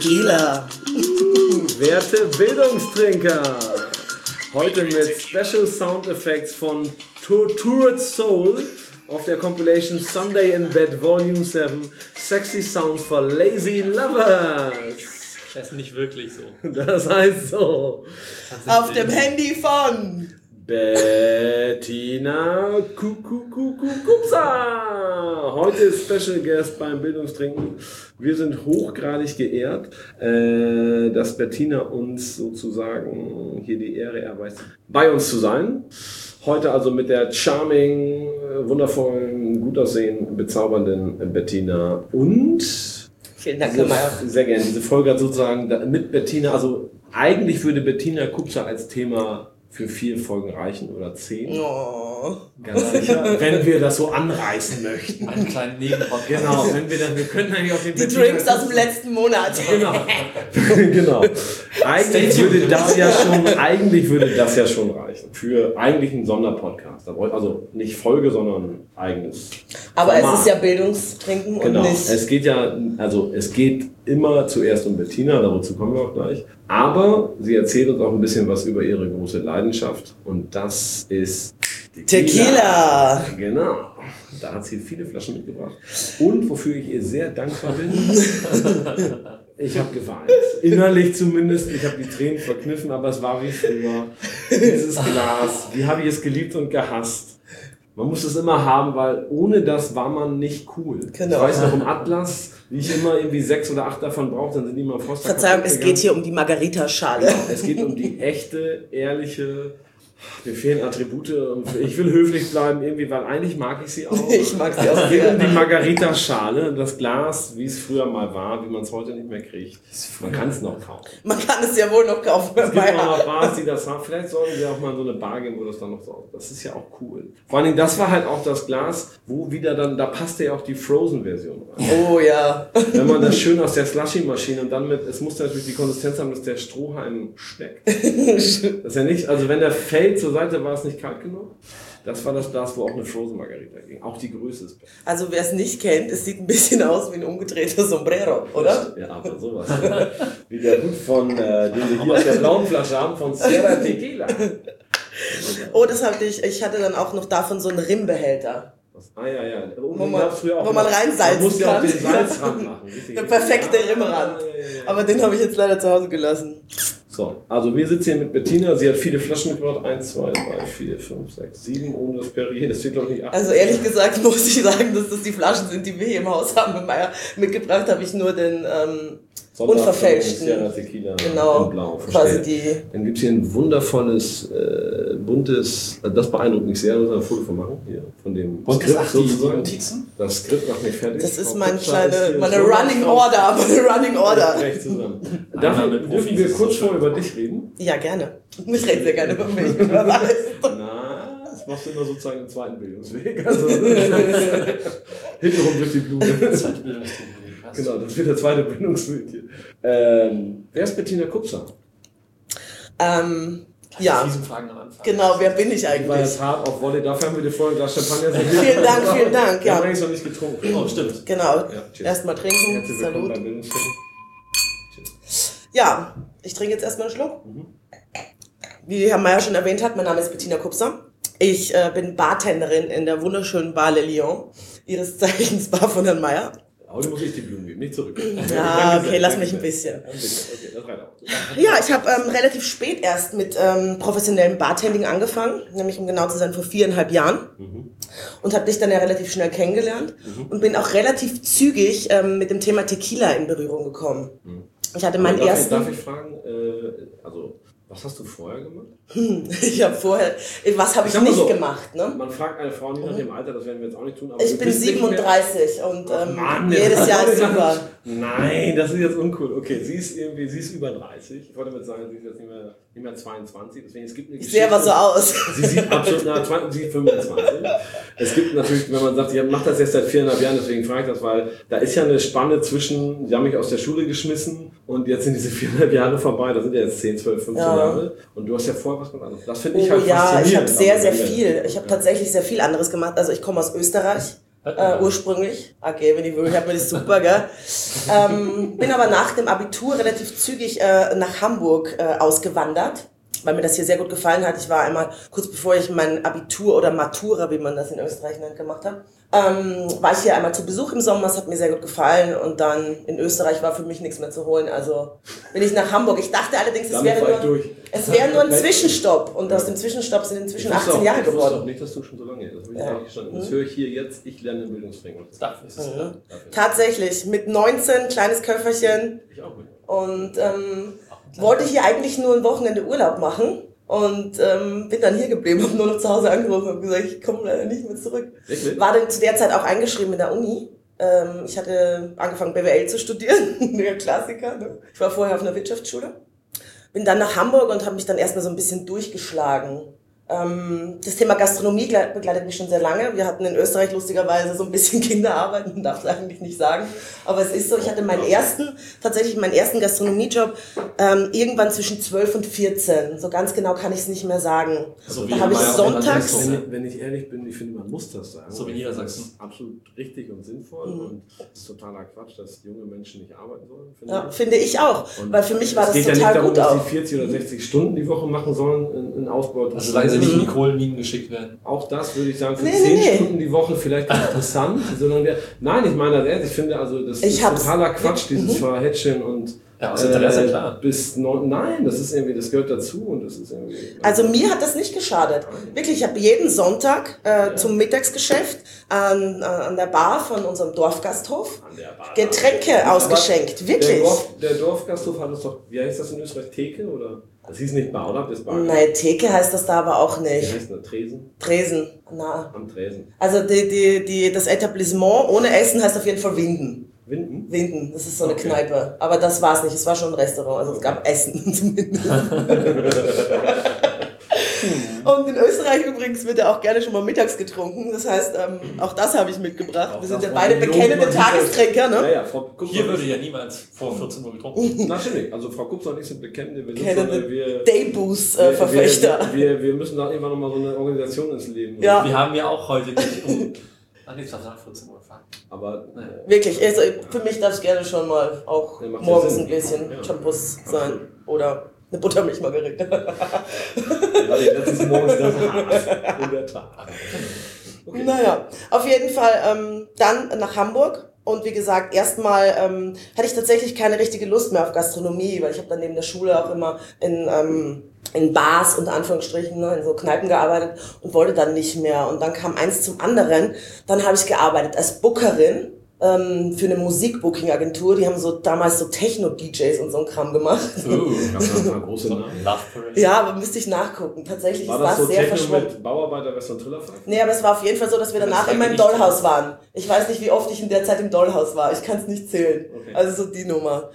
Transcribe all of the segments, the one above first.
Tequila. Werte Bildungstrinker, heute mit Special Sound Effects von Tortured Soul auf der Compilation Sunday in Bed Volume 7, Sexy Sounds for Lazy Lovers. Das ist nicht wirklich so. Das heißt so. Auf dem Handy von Bettina Kupsa. Heute ist Special Guest beim Bildungstrinken. Wir sind hochgradig geehrt, dass Bettina uns sozusagen hier die Ehre erweist, bei uns zu sein. Heute also mit der charming, wundervollen, gut aussehenden, bezaubernden Bettina und... Vielen Dank, Herr Meier. Sehr gerne. Diese Folge hat sozusagen mit Bettina, also eigentlich würde Bettina Kupsa als Thema für 4 Folgen reichen oder 10. Oh. Ganz sicher. Wenn wir das so anreißen möchten. Einen kleinen Nebenpodcast. Genau, wenn wir dann, wir können eigentlich auf den Die Drinks aus dem letzten Monat. Genau. Genau. Eigentlich würde das ja schon reichen. Für eigentlich einen Sonderpodcast. Also nicht Folge, sondern eigenes. Aber Format. es ist ja Bildungstrinken Genau. und nicht. Es geht immer zuerst um Bettina, dazu kommen wir auch gleich. Aber sie erzählt uns auch ein bisschen was über ihre große Leidenschaft. Und das ist Tequila. Genau. Da hat sie viele Flaschen mitgebracht. Und wofür ich ihr sehr dankbar bin, ich habe geweint. Innerlich zumindest. Ich habe die Tränen verkniffen, aber es war wie früher. Dieses Glas, wie habe ich es geliebt und gehasst. Man muss es immer haben, weil ohne das war man nicht cool. Genau. Ich weiß noch, im Atlas, wie ich immer irgendwie 6 oder 8 davon brauche, dann sind die mal Froster. Verzeihung, es geht hier um die Margarita-Schale. Genau, es geht um die echte, ehrliche, mir fehlen Attribute und ich will höflich bleiben irgendwie, weil eigentlich mag ich sie auch. Ich mag sie auch Es geht sehr. um die Margarita-Schale, das Glas, wie es früher mal war, wie man es heute nicht mehr kriegt. Man kann es noch kaufen. Man kann es ja wohl noch kaufen. Es gibt auch noch Bars, die das haben. Vielleicht sollten wir auch mal so eine Bar geben, wo das dann noch so. Das ist ja auch cool. Vor allen Dingen, das war halt auch das Glas, wo wieder dann, da passte ja auch die Frozen-Version rein. Oh ja. Wenn man das schön aus der Slushy-Maschine und dann es muss natürlich die Konsistenz haben, dass der Strohhalm steckt. Das ist ja nicht, also wenn der fällt zur Seite, war es nicht kalt genug. Das war das Glas, wo auch eine Frozen Margarita ging. Auch die Größe ist besser. Also wer es nicht kennt, es sieht ein bisschen aus wie ein umgedrehter Sombrero, oder? Ja, aber sowas. Wie der Hut von, den wir hier aus der blauen Flasche haben, von Sierra Tequila. Oh, das hatte ich hatte dann auch noch davon so einen Rimbehälter. Ah ja, ja. Wo man reinsalzen man muss ja auch kann. den Salzrand machen. Der perfekte Rimmrand. Ja. Aber den habe ich jetzt leider zu Hause gelassen. So, also wir sitzen hier mit Bettina. Sie hat viele Flaschen mitgebracht. 1, 2, 3, 4, 5, 6, 7 ohne das Perrier. Das steht glaube ich nicht 8. Also ehrlich gesagt muss ich sagen, dass das die Flaschen sind, die wir hier im Haus haben. Mit Meier mitgebracht habe ich nur den unverfälschten. Sierra Tequila Genau, in Blau. quasi die. Dann gibt es hier ein wundervolles, buntes, das beeindruckt mich sehr, da müssen wir ein Foto von machen. Hier, von dem Skript sozusagen. Notizen? Das Skript macht mich fertig. Das ist Frau meine Kupsa ist hier meine so Running Order, meine Running Order. recht zusammen. Dürfen wir kurz vorher über dich reden? Ja, gerne. Ich rede sehr gerne über mich, über alles. Na, das machst du immer sozusagen im zweiten Bildungsweg. Also, hintenrum durch die Blume. Genau, das wird der zweite Bildungsweg hier. Wer ist Bettina Kupsa? Ja, Diesen Fragen am Anfang. genau, wer bin ich Ich war eigentlich? jetzt hart auf Volley, dafür haben wir dir vorher ein Glas Champagner serviert. Vielen Dank, Wir haben ja. eigentlich noch nicht getrunken. Oh, stimmt. Genau, Ja, cheers. erstmal trinken, Herzlich willkommen Salut. beim Bildungstrinken. Ja, ich trinke jetzt erstmal einen Schluck. Wie Herr Meier schon erwähnt hat, mein Name ist Bettina Kupsa. Ich bin Bartenderin in der wunderschönen Bar Le Lion, ihres Zeichens Bar von Herrn Meier. Heute muss ich die Blumen geben, nicht zurück. Ja, okay, lass mich ein bisschen. Okay, das reicht auch. Ja, ich habe relativ spät erst mit professionellem Bartending angefangen, nämlich um genau zu sein vor 4,5 Jahren. Und habe dich dann ja relativ schnell kennengelernt und bin auch relahabe zügig mit dem Thema Tequila in Berührung gekommen. Ich hatte meinen ersten... Darf ich fragen, also, was hast du vorher gemacht? Ich habe vorher... Was habe ich sag mal nicht so, gemacht, ne? Man fragt eine Frau nie nach dem Alter, das werden wir jetzt auch nicht tun. Aber Ich du bin bist nicht mehr- 37 und Mann, jedes Jahr ist super. Nein, das ist jetzt uncool. Okay, sie ist über 30. Ich wollte damit sagen, sie ist jetzt nicht mehr 22. Deswegen, es gibt eine Ich sehe aber so aus. Sie sieht absolut, sie ist 25. Es gibt natürlich, wenn man sagt, ich mache das jetzt seit 4,5 Jahren, deswegen frage ich das, weil da ist ja eine Spanne zwischen, sie haben mich aus der Schule geschmissen und jetzt sind diese 4,5 Jahre vorbei, das sind ja jetzt 10, 12, 15 Jahre und du hast ja vorher was ganz anderes. Das finde ich halt Ja, faszinierend. ich habe sehr Aber- viel. Ich habe tatsächlich sehr viel anderes gemacht. Also ich komme aus Österreich, ursprünglich. Okay, wenn ich will, hat mir das super, gell? Bin aber nach dem Abitur relativ zügig nach Hamburg ausgewandert, weil mir das hier sehr gut gefallen hat. Ich war einmal, kurz bevor ich mein Abitur oder Matura, wie man das in Österreich nennt, gemacht habe, war ich hier einmal zu Besuch im Sommer, es hat mir sehr gut gefallen und dann in Österreich war für mich nichts mehr zu holen, also bin ich nach Hamburg. Ich dachte allerdings, es wäre nur ein Zwischenstopp und aus dem Zwischenstopp sind inzwischen 18 Jahre geworden. Ich wusste auch nicht, dass du schon so lange, das habe ich gar nicht verstanden. Das höre ich hier jetzt, ich lerne in Bildungsring. Dafür ist es Tatsächlich, mit 19, kleines Köfferchen. Ich auch mit. Und wollte hier eigentlich nur ein Wochenende Urlaub machen. Und bin dann hier geblieben, habe nur noch zu Hause angerufen und gesagt, ich komme leider nicht mehr zurück. Wirklich? War dann zu der Zeit auch eingeschrieben in der Uni. Ich hatte angefangen BWL zu studieren, der Klassiker. Ne? Ich war vorher auf einer Wirtschaftsschule. Bin dann nach Hamburg und habe mich dann erstmal so ein bisschen durchgeschlagen. Das Thema Gastronomie begleitet mich schon sehr lange. Wir hatten in Österreich lustigerweise so ein bisschen Kinderarbeit, man darf es eigentlich nicht sagen. Aber es ist so, ich hatte meinen ersten Gastronomiejob irgendwann zwischen 12 und 14. So ganz genau kann ich es nicht mehr sagen. So da habe ich sonntags... Wenn ich ehrlich bin, ich finde, man muss das sagen. So wie Niedersachsen. Das ist absolut richtig und sinnvoll und es ist totaler Quatsch, dass junge Menschen nicht arbeiten sollen. Finde ich auch. Und weil für mich war das total gut. Es geht ja nicht darum, dass sie 40 oder 60 Stunden die Woche machen sollen in Ausbau. Also solange sie nicht in die Kohlenminen geschickt werden. Auch das würde ich sagen, für 10 Stunden die Woche vielleicht interessant. Nein, ich meine das ernst. Ich finde also, das ist totaler Quatsch, dieses Verhätscheln und aus Interesse, klar. Nein, das ist irgendwie, das gehört dazu und das ist irgendwie. Also mir hat das nicht geschadet. Wirklich, ich habe jeden Sonntag zum Mittagsgeschäft an der Bar von unserem Dorfgasthof Getränke ausgeschenkt. Wirklich. Der Dorfgasthof hat es doch, wie heißt das in Österreich, Theke oder? Das hieß nicht Bar, oder? Habt ihr das Bar? Nein, Theke heißt das da aber auch nicht. Wie heißt das? Tresen? Tresen, na. Am Tresen. Also das Etablissement ohne Essen heißt auf jeden Fall Winden. Winden? Winden, das ist so eine Kneipe. Aber das war's nicht, es war schon ein Restaurant, also es gab Essen zumindest. Und in Österreich übrigens wird ja auch gerne schon mal mittags getrunken. Das heißt, auch das habe ich mitgebracht. Wir sind ja beide bekennende Tagestrinker, ne? Ja, Frau Kupfer. Hier würde ja niemals vor 14 Uhr getrunken. Natürlich, also Frau Kupfer und ich sind bekennende Dayboost-Verfechter. Wir müssen da irgendwann nochmal so eine Organisation ins Leben. Ja. Wir haben ja auch heute nicht es darf nach 14 Uhr fahren. Aber wirklich, also für mich darf es gerne schon mal auch morgens ein bisschen Shampoos sein. Oder eine Buttermilch-Margarine. Das ist morgens das in der Tat. Okay. Naja, auf jeden Fall dann nach Hamburg. Und wie gesagt, erstmal hatte ich tatsächlich keine richtige Lust mehr auf Gastronomie, weil ich habe dann neben der Schule auch immer in Bars, unter Anführungsstrichen, ne, in so Kneipen gearbeitet und wollte dann nicht mehr. Und dann kam eins zum anderen. Dann habe ich gearbeitet als Bookerin für eine Musikbooking-Agentur. Die haben damals so Techno-DJs und so ein Kram gemacht. Große Namen. Ja, aber müsste ich nachgucken. Tatsächlich war ist das so sehr Techno verschwommen. Mit Bauarbeiter Western Trillerpfeife? Nee, aber es war auf jeden Fall so, dass wir danach immer im Dollhaus waren. Ich weiß nicht, wie oft ich in der Zeit im Dollhaus war. Ich kann es nicht zählen. Okay. Also so die Nummer.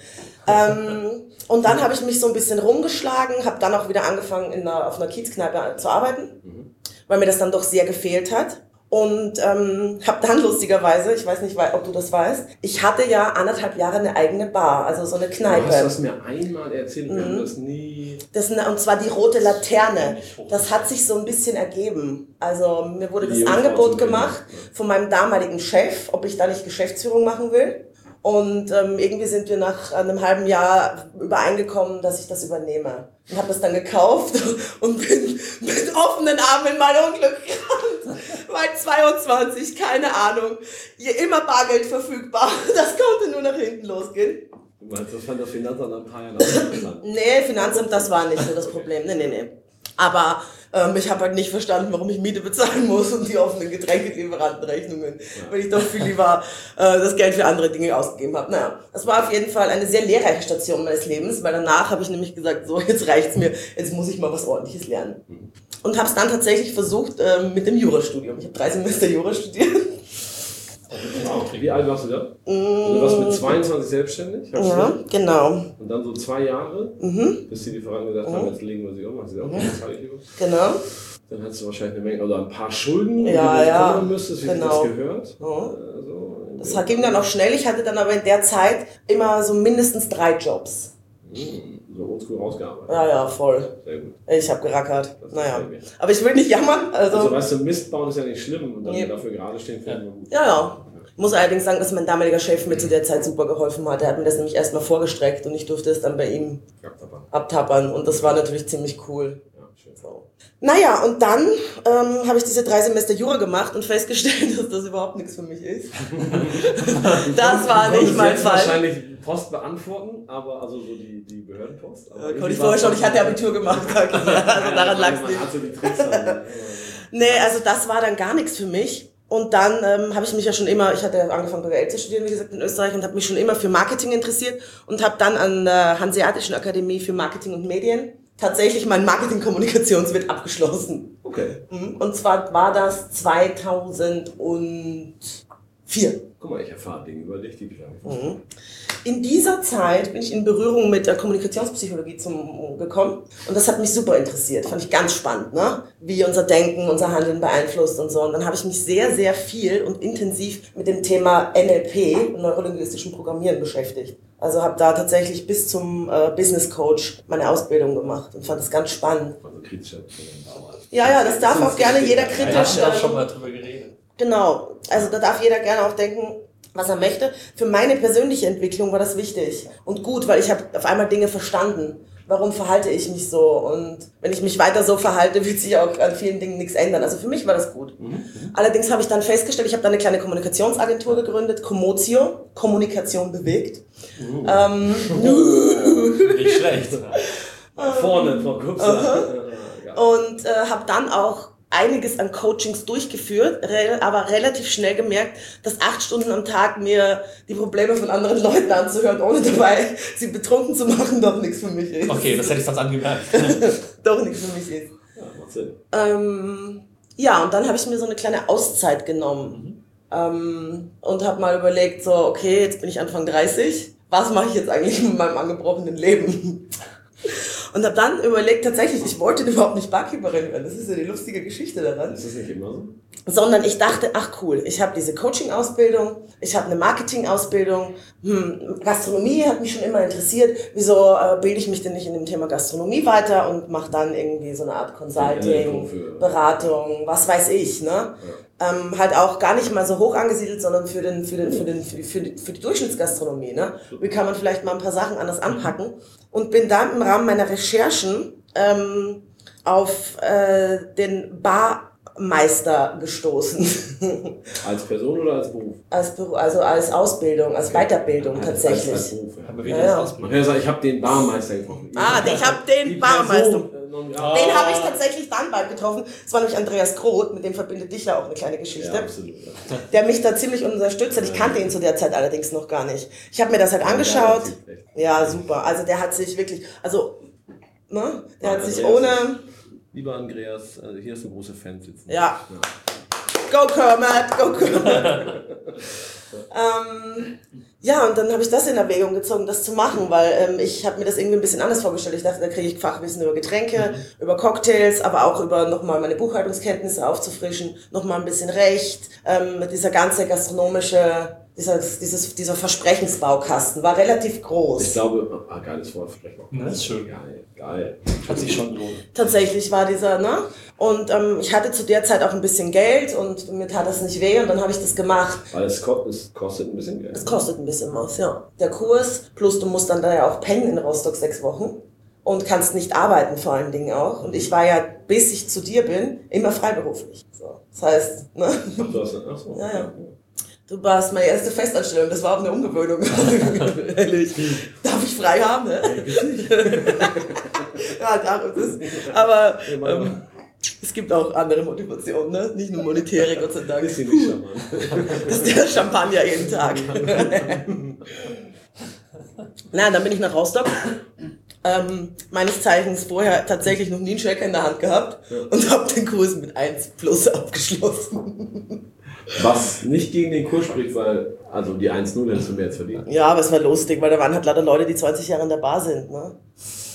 Und dann habe ich mich so ein bisschen rumgeschlagen, habe dann auch wieder angefangen, auf einer Kiezkneipe zu arbeiten, weil mir das dann doch sehr gefehlt hat. Und habe dann lustigerweise, ich weiß nicht, ob du das weißt, ich hatte ja 1,5 Jahre eine eigene Bar, also so eine Kneipe. Du hast das mir einmal erzählt, wir haben das nie... Und zwar die Rote Laterne. Das hat sich so ein bisschen ergeben. Also mir wurde das Angebot gemacht von meinem damaligen Chef, ob ich da nicht Geschäftsführung machen will. Und irgendwie sind wir nach einem halben Jahr übereingekommen, dass ich das übernehme. Und habe das dann gekauft und bin mit offenen Armen in mein Unglück gerannt. Weil 22, keine Ahnung, immer Bargeld verfügbar. Das konnte nur nach hinten losgehen. Du meinst, das fand das Finanzamt ein paar Jahre interessant? Nee, Finanzamt, das war nicht so das Problem. Nee. Aber ich habe halt nicht verstanden, warum ich Miete bezahlen muss und die offenen Getränkelieferantenrechnungen, weil ich doch viel lieber das Geld für andere Dinge ausgegeben habe. Naja, das war auf jeden Fall eine sehr lehrreiche Station meines Lebens, weil danach habe ich nämlich gesagt, so, jetzt reicht's mir, jetzt muss ich mal was Ordentliches lernen. Und habe es dann tatsächlich versucht mit dem Jurastudium. Ich habe 3 Semester Jura studiert. Wie alt warst du da? Du warst mit 22 selbstständig? Ja, genau. Und dann so 2 Jahre, bis die Lieferanten gesagt haben, jetzt legen wir sie um, machen sie auch Genau. Dann hast du wahrscheinlich eine Menge, oder ein paar Schulden, die du kümmern müsstest, wie das gehört. Das ging dann auch schnell. Ich hatte dann aber in der Zeit immer so mindestens 3 Jobs. so oldschool rausgearbeitet. Ja, voll. Sehr gut. Ich habe gerackert. Das Naja. gefällt mir. Aber ich will nicht jammern. Also weißt du, Mist bauen ist ja nicht schlimm und dann Nee. dafür gerade stehen finden wir gut. Ja. Ich muss allerdings sagen, dass mein damaliger Chef mir zu der Zeit super geholfen hat. Er hat mir das nämlich erstmal vorgestreckt und ich durfte es dann bei ihm abtappern. Und das war natürlich ziemlich cool. Ja, schön. So. Naja, und dann habe ich diese 3 Semester Jura gemacht und festgestellt, dass das überhaupt nichts für mich ist. Das war nicht mein Fall. Wahrscheinlich Post beantworten, aber also so die Behördenpost. Aber Konnte ich vorher schon, ich hatte Abitur gemacht. Also daran lag es nicht. Also die Tricks dann, Nee, also das war dann gar nichts für mich. Und dann habe ich mich ja schon immer, ich hatte angefangen BWL zu studieren, wie gesagt, in Österreich und habe mich schon immer für Marketing interessiert und habe dann an der Hanseatischen Akademie für Marketing und Medien tatsächlich mein Marketing-Kommunikationswirt abgeschlossen. Okay. Und zwar war das 2004. Guck mal, ich erfahre Dinge über dich, die ich gar nicht wusste. In dieser Zeit bin ich in Berührung mit der Kommunikationspsychologie gekommen und das hat mich super interessiert. Fand ich ganz spannend, ne? Wie unser Denken, unser Handeln beeinflusst und so. Und dann habe ich mich sehr, sehr viel und intensiv mit dem Thema NLP, neurolinguistischen Programmieren, beschäftigt. Also habe da tatsächlich bis zum Business Coach meine Ausbildung gemacht und fand das ganz spannend. Also kritischer. Ja, das darf auch gerne jeder kritisch. Wir haben da schon mal drüber geredet. Genau, also da darf jeder gerne auch denken, was er möchte. Für meine persönliche Entwicklung war das wichtig und gut, weil ich habe auf einmal Dinge verstanden. Warum verhalte ich mich so? Und wenn ich mich weiter so verhalte, wird sich auch an vielen Dingen nichts ändern. Also für mich war das gut. Allerdings habe ich dann festgestellt, ich habe dann eine kleine Kommunikationsagentur gegründet, Comotio, Kommunikation bewegt. Nicht schlecht. Vorne, Frau Kupser. Und habe dann auch einiges an Coachings durchgeführt, aber relativ schnell gemerkt, dass 8 Stunden am Tag mir die Probleme von anderen Leuten anzuhören, ohne dabei sie betrunken zu machen, doch nichts für mich ist. Okay, das hätte ich sonst angemerkt. Doch nichts für mich ist. Ja, macht Sinn. Ja, und dann habe ich mir so eine kleine Auszeit genommen und habe mal überlegt, so, okay, jetzt bin ich Anfang 30, was mache ich jetzt eigentlich mit meinem angebrochenen Leben? Und habe dann überlegt, tatsächlich, ich wollte überhaupt nicht Barkeeperin werden. Das ist ja die lustige Geschichte daran. Ist das nicht immer so? Sondern ich dachte, ach cool, ich habe diese Coaching-Ausbildung, ich habe eine Marketing-Ausbildung, Gastronomie hat mich schon immer interessiert. Wieso bilde ich mich denn nicht in dem Thema Gastronomie weiter und mache dann irgendwie so eine Art Consulting, Beratung, was weiß ich, ne? Ja. Halt auch gar nicht mal so hoch angesiedelt, sondern für die Durchschnittsgastronomie, ne? Wie kann man vielleicht mal ein paar Sachen anders anpacken? Und bin dann im Rahmen meiner Recherchen auf den Barmeister gestoßen. Als Person oder als Beruf? Also als Ausbildung, als Weiterbildung tatsächlich. Als Beruf, ja. Aber wie das aussieht. Man kann ja sagen, ich habe den Barmeister getroffen. Ich habe den Barmeister. Den habe ich tatsächlich dann bald getroffen. Es war nämlich Andreas Groth, mit dem verbindet dich ja auch eine kleine Geschichte. Ja, absolut. Der mich da ziemlich unterstützt hat. Ich kannte ihn zu der Zeit allerdings noch gar nicht. Ich habe mir das halt angeschaut. Ja, super. Also der hat sich wirklich, ne? Der hat sich ohne... Lieber Andreas, hier ist eine große Fan sitzen. Ja. Go Kermit, go Kermit. Ja, und dann habe ich das in Erwägung gezogen, das zu machen, weil ich habe mir das irgendwie ein bisschen anders vorgestellt. Ich dachte, da kriege ich Fachwissen über Getränke, über Cocktails, aber auch über nochmal meine Buchhaltungskenntnisse aufzufrischen, nochmal ein bisschen Recht, dieser ganze gastronomische, dieser Versprechensbaukasten war relativ groß. Ich glaube, geiles Wort, Versprechen. Das ist schön. Geil. Hat sich schon gelohnt. Tatsächlich war dieser, ne? Und ich hatte zu der Zeit auch ein bisschen Geld und mir tat das nicht weh und dann habe ich das gemacht. Weil es kostet ein bisschen Geld. Es kostet ein bisschen was, ja. Der Kurs, plus du musst dann da ja auch pennen in Rostock 6 Wochen und kannst nicht arbeiten vor allen Dingen auch. Und ich war ja, bis ich zu dir bin, immer freiberuflich. So. Das heißt, ne? Ach so. Ja. Du warst meine erste Festanstellung, das war auch eine Umgewöhnung. Ehrlich. Darf ich frei haben, ne? Ja, darf es. Aber es gibt auch andere Motivationen, ne? Nicht nur monetäre, Gott sei Dank. Ist nicht charmant. Das ist der Champagner jeden Tag. Na, dann bin ich nach Rostock. Meines Zeichens vorher tatsächlich noch nie einen Scheck in der Hand gehabt und habe den Kurs mit 1+ abgeschlossen. Was nicht gegen den Kurs spricht, weil, also die 1-0 hättest du mehr jetzt verdient. Ja, aber es war lustig, weil da waren halt leider Leute, die 20 Jahre in der Bar sind, ne?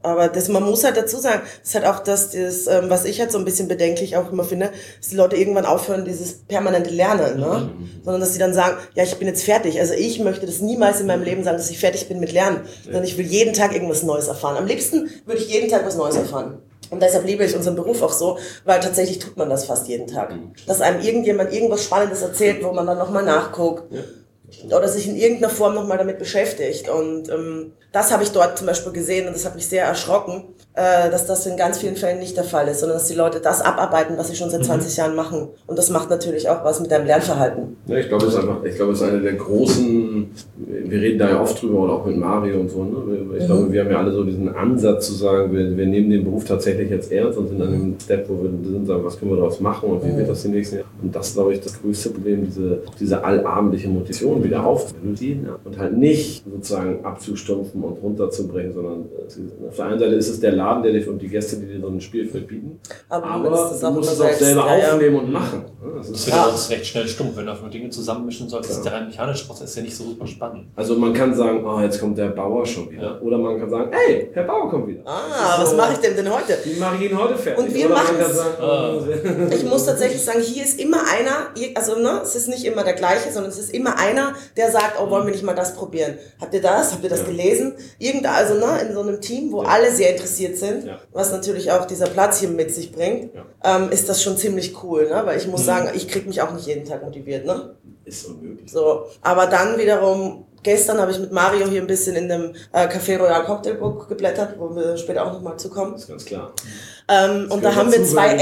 Aber man muss halt dazu sagen, das ist halt auch was ich halt so ein bisschen bedenklich auch immer finde, dass die Leute irgendwann aufhören, dieses permanente Lernen, ne? Sondern dass sie dann sagen, ja, ich bin jetzt fertig. Also ich möchte das niemals in meinem Leben sagen, dass ich fertig bin mit Lernen, sondern ich will jeden Tag irgendwas Neues erfahren. Am liebsten würde ich jeden Tag was Neues erfahren. Und deshalb liebe ich unseren Beruf auch so, weil tatsächlich tut man das fast jeden Tag. Dass einem irgendjemand irgendwas Spannendes erzählt, wo man dann nochmal nachguckt. Oder sich in irgendeiner Form nochmal damit beschäftigt. Und das habe ich dort zum Beispiel gesehen und das hat mich sehr erschrocken, dass das in ganz vielen Fällen nicht der Fall ist, sondern dass die Leute das abarbeiten, was sie schon seit 20 Jahren machen. Und das macht natürlich auch was mit deinem Lernverhalten. Ja, ich glaube, es ist eine der großen, wir reden da ja oft drüber und auch mit Mario und so, ne? Ich glaube, wir haben ja alle so diesen Ansatz zu sagen, wir nehmen den Beruf tatsächlich jetzt ernst und sind an dem Step, wo wir sind, sagen, was können wir daraus machen und wie wird das die nächsten Jahre. Und das ist, glaube ich, das größte Problem, diese allabendliche Motivation wieder aufzunehmen und halt nicht sozusagen abzustumpfen und runterzubringen, sondern auf der einen Seite ist es der Laden, der dich und die Gäste, die dir so ein Spielfeld bieten, aber du musst es auch selber aufnehmen und machen. Das wird auch recht schnell stumpf, wenn du einfach Dinge zusammenmischen sollst. Das ist der rein mechanische Prozess, ist ja nicht so super spannend. Also man kann sagen, oh, jetzt kommt der Bauer schon wieder. Ja. Oder man kann sagen, hey, Herr Bauer kommt wieder. Was mache ich denn heute? Wie mache ich ihn heute fertig? Und wir machen es. Ich muss tatsächlich sagen, hier ist immer einer, also es ist nicht immer der gleiche, sondern es ist immer einer, der sagt, oh, wollen wir nicht mal das probieren? Habt ihr das gelesen? In so einem Team, wo alle sehr interessiert sind, was natürlich auch dieser Platz hier mit sich bringt, ist das schon ziemlich cool, ne? Weil ich muss sagen, ich kriege mich auch nicht jeden Tag motiviert, ne? Ist unmöglich. So, aber dann wiederum, gestern habe ich mit Mario hier ein bisschen in dem Café Royal Cocktail Book geblättert, wo wir später auch nochmal zukommen. Das ist ganz klar. Und da haben wir zwei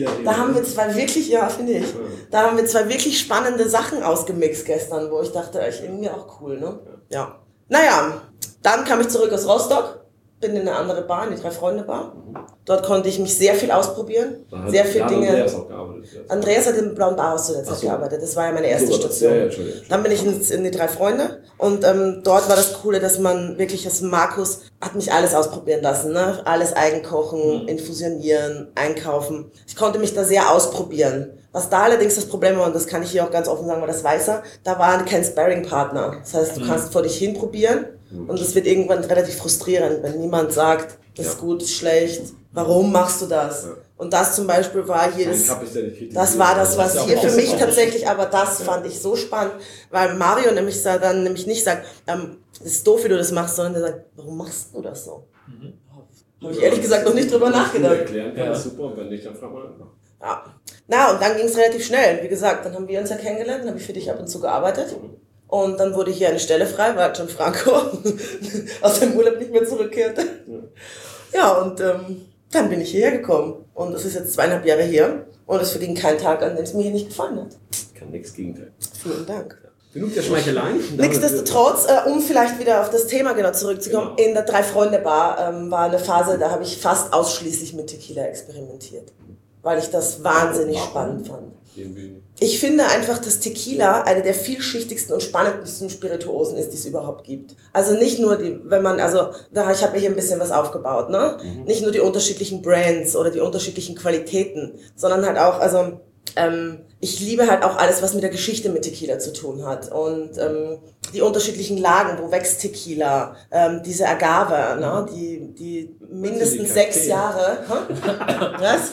wirklich spannende Sachen ausgemixt gestern, wo ich dachte, irgendwie auch cool, ne? Ja. Naja, dann kam ich zurück aus Rostock, bin in eine andere Bar, in die Drei-Freunde-Bar. Dort konnte ich mich sehr viel ausprobieren, sehr viele Dinge. Andreas auch gearbeitet. Andreas hat im Blauen Bauhaus zuletzt gearbeitet, das war ja meine erste Station. Dann bin ich in die Drei-Freunde und dort war das Coole, dass man wirklich, Markus hat mich alles ausprobieren lassen, ne? Alles eigenkochen, infusionieren, einkaufen. Ich konnte mich da sehr ausprobieren. Was da allerdings das Problem war, und das kann ich hier auch ganz offen sagen, weil das weiß er, da war kein Sparring-Partner. Das heißt, du kannst vor dich hin probieren und es wird irgendwann relativ frustrierend, wenn niemand sagt, das ist gut, ist schlecht, warum machst du das? Ja. Und das zum Beispiel war hier, das war das, was hier für mich tatsächlich, aber das fand ich so spannend, weil Mario nämlich nicht sagt, das ist doof, wie du das machst, sondern der sagt, warum machst du das so? Habe ich ehrlich gesagt noch nicht drüber nachgedacht. Erklären kann, ist super, und wenn nicht, dann frag mal einfach. Ja. Na, und dann ging es relativ schnell. Wie gesagt, dann haben wir uns ja kennengelernt, dann habe ich für dich ab und zu gearbeitet. Und dann wurde hier eine Stelle frei, weil Gianfranco aus dem Urlaub nicht mehr zurückkehrte. Ja, und dann bin ich hierher gekommen. Und das ist jetzt 2,5 Jahre her. Und es verging kein Tag, an dem es mir hier nicht gefallen hat. Kann nichts Gegenteil. Vielen Dank. Genug der Schmeicheleien. Nichtsdestotrotz, um vielleicht wieder auf das Thema zurückzukommen, in der Drei-Freunde-Bar war eine Phase, da habe ich fast ausschließlich mit Tequila experimentiert. Weil ich das wahnsinnig spannend fand. Ich finde einfach, dass Tequila eine der vielschichtigsten und spannendsten Spirituosen ist, die es überhaupt gibt. Also nicht nur ich habe mir hier ein bisschen was aufgebaut, ne? Nicht nur die unterschiedlichen Brands oder die unterschiedlichen Qualitäten, sondern halt auch, ich liebe halt auch alles, was mit der Geschichte mit Tequila zu tun hat und die unterschiedlichen Lagen, wo wächst Tequila, diese Agave, ne, die mindestens 6 Jahre. Was?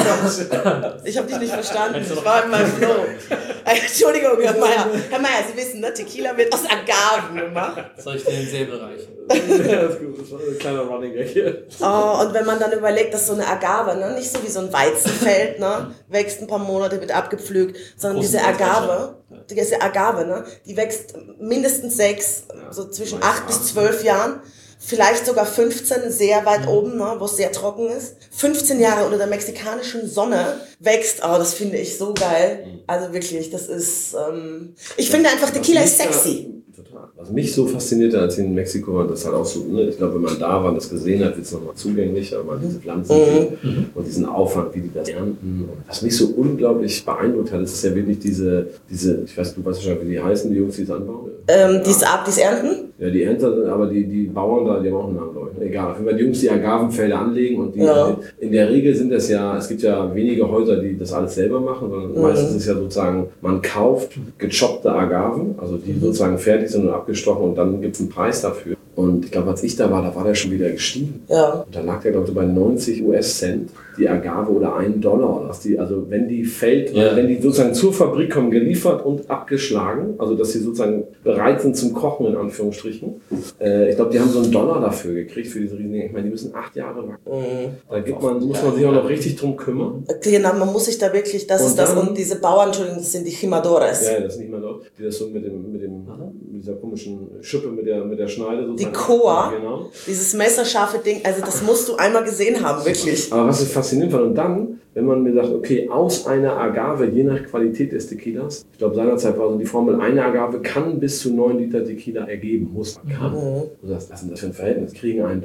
Ich habe dich nicht verstanden. Ich war in meinem Flow. Entschuldigung, Herr Meier. Herr Meier, Sie wissen, ne, Tequila wird aus Agaven gemacht. Soll ich dir den Säbel reichen? Ja, das ist gut. Das war ein kleiner Running Gag hier. Und wenn man dann überlegt, dass so eine Agave, ne, nicht so wie so ein Weizenfeld, ne, wächst ein paar Monate, wird abgepflügt, sondern diese Agave, ne, die wächst mindestens 6, so zwischen 8 bis 12 Jahren. Vielleicht sogar 15, sehr weit oben, ne, wo es sehr trocken ist. 15 Jahre unter der mexikanischen Sonne wächst, das finde ich so geil. Also wirklich, das ist, ich finde einfach, Tequila ist sexy. Total. Was mich so faszinierte, als ich in Mexiko war, das halt auch so, ne, ich glaube, wenn man da war und das gesehen hat, wird es nochmal zugänglicher, weil man diese Pflanzen und diesen Aufwand, wie die das ernten. Und was mich so unglaublich beeindruckt hat, ist ja wirklich diese, ich weiß, du weißt schon, wie die heißen, die Jungs, die es anbauen? Dies ernten? Ja, die Ernten, aber die Bauern da, die haben auch einen Namen, glaube ich. Egal, auf jeden Fall die Jungs, die Agavenfelder anlegen und in der Regel sind das ja, es gibt ja wenige Häuser, die das alles selber machen, sondern meistens ist es ja sozusagen, man kauft gechoppte Agaven, also die sozusagen fertig sind und abgestochen und dann gibt es einen Preis dafür. Und ich glaube, als ich da war der schon wieder gestiegen. Ja. Und da lag der, glaube ich, bei 90 US-Cent die Agave oder $1. Also wenn die fällt, wenn die sozusagen zur Fabrik kommen, geliefert und abgeschlagen, also dass sie sozusagen bereit sind zum Kochen, in Anführungsstrichen. Ich glaube, die haben so $1 dafür gekriegt, für diese riesigen. Ich meine, die müssen 8 Jahre wachsen. Da muss man sich auch noch richtig drum kümmern. Genau, man muss sich da wirklich, und diese Bauern, Entschuldigung, das sind die Jimadores. Ja, das ist nicht mehr dort. Die das so mit dieser komischen Schippe, mit der Schneide sozusagen. Die Koa, genau. Dieses messerscharfe Ding, also das musst du einmal gesehen haben, wirklich. Aber was ich faszinierend fand, und dann, wenn man mir sagt, okay, aus einer Agave, je nach Qualität des Tequilas, ich glaube seinerzeit war so die Formel, eine Agave kann bis zu 9 Liter Tequila ergeben, kann. Du sagst, was ist denn das für ein Verhältnis? Kriegen $1.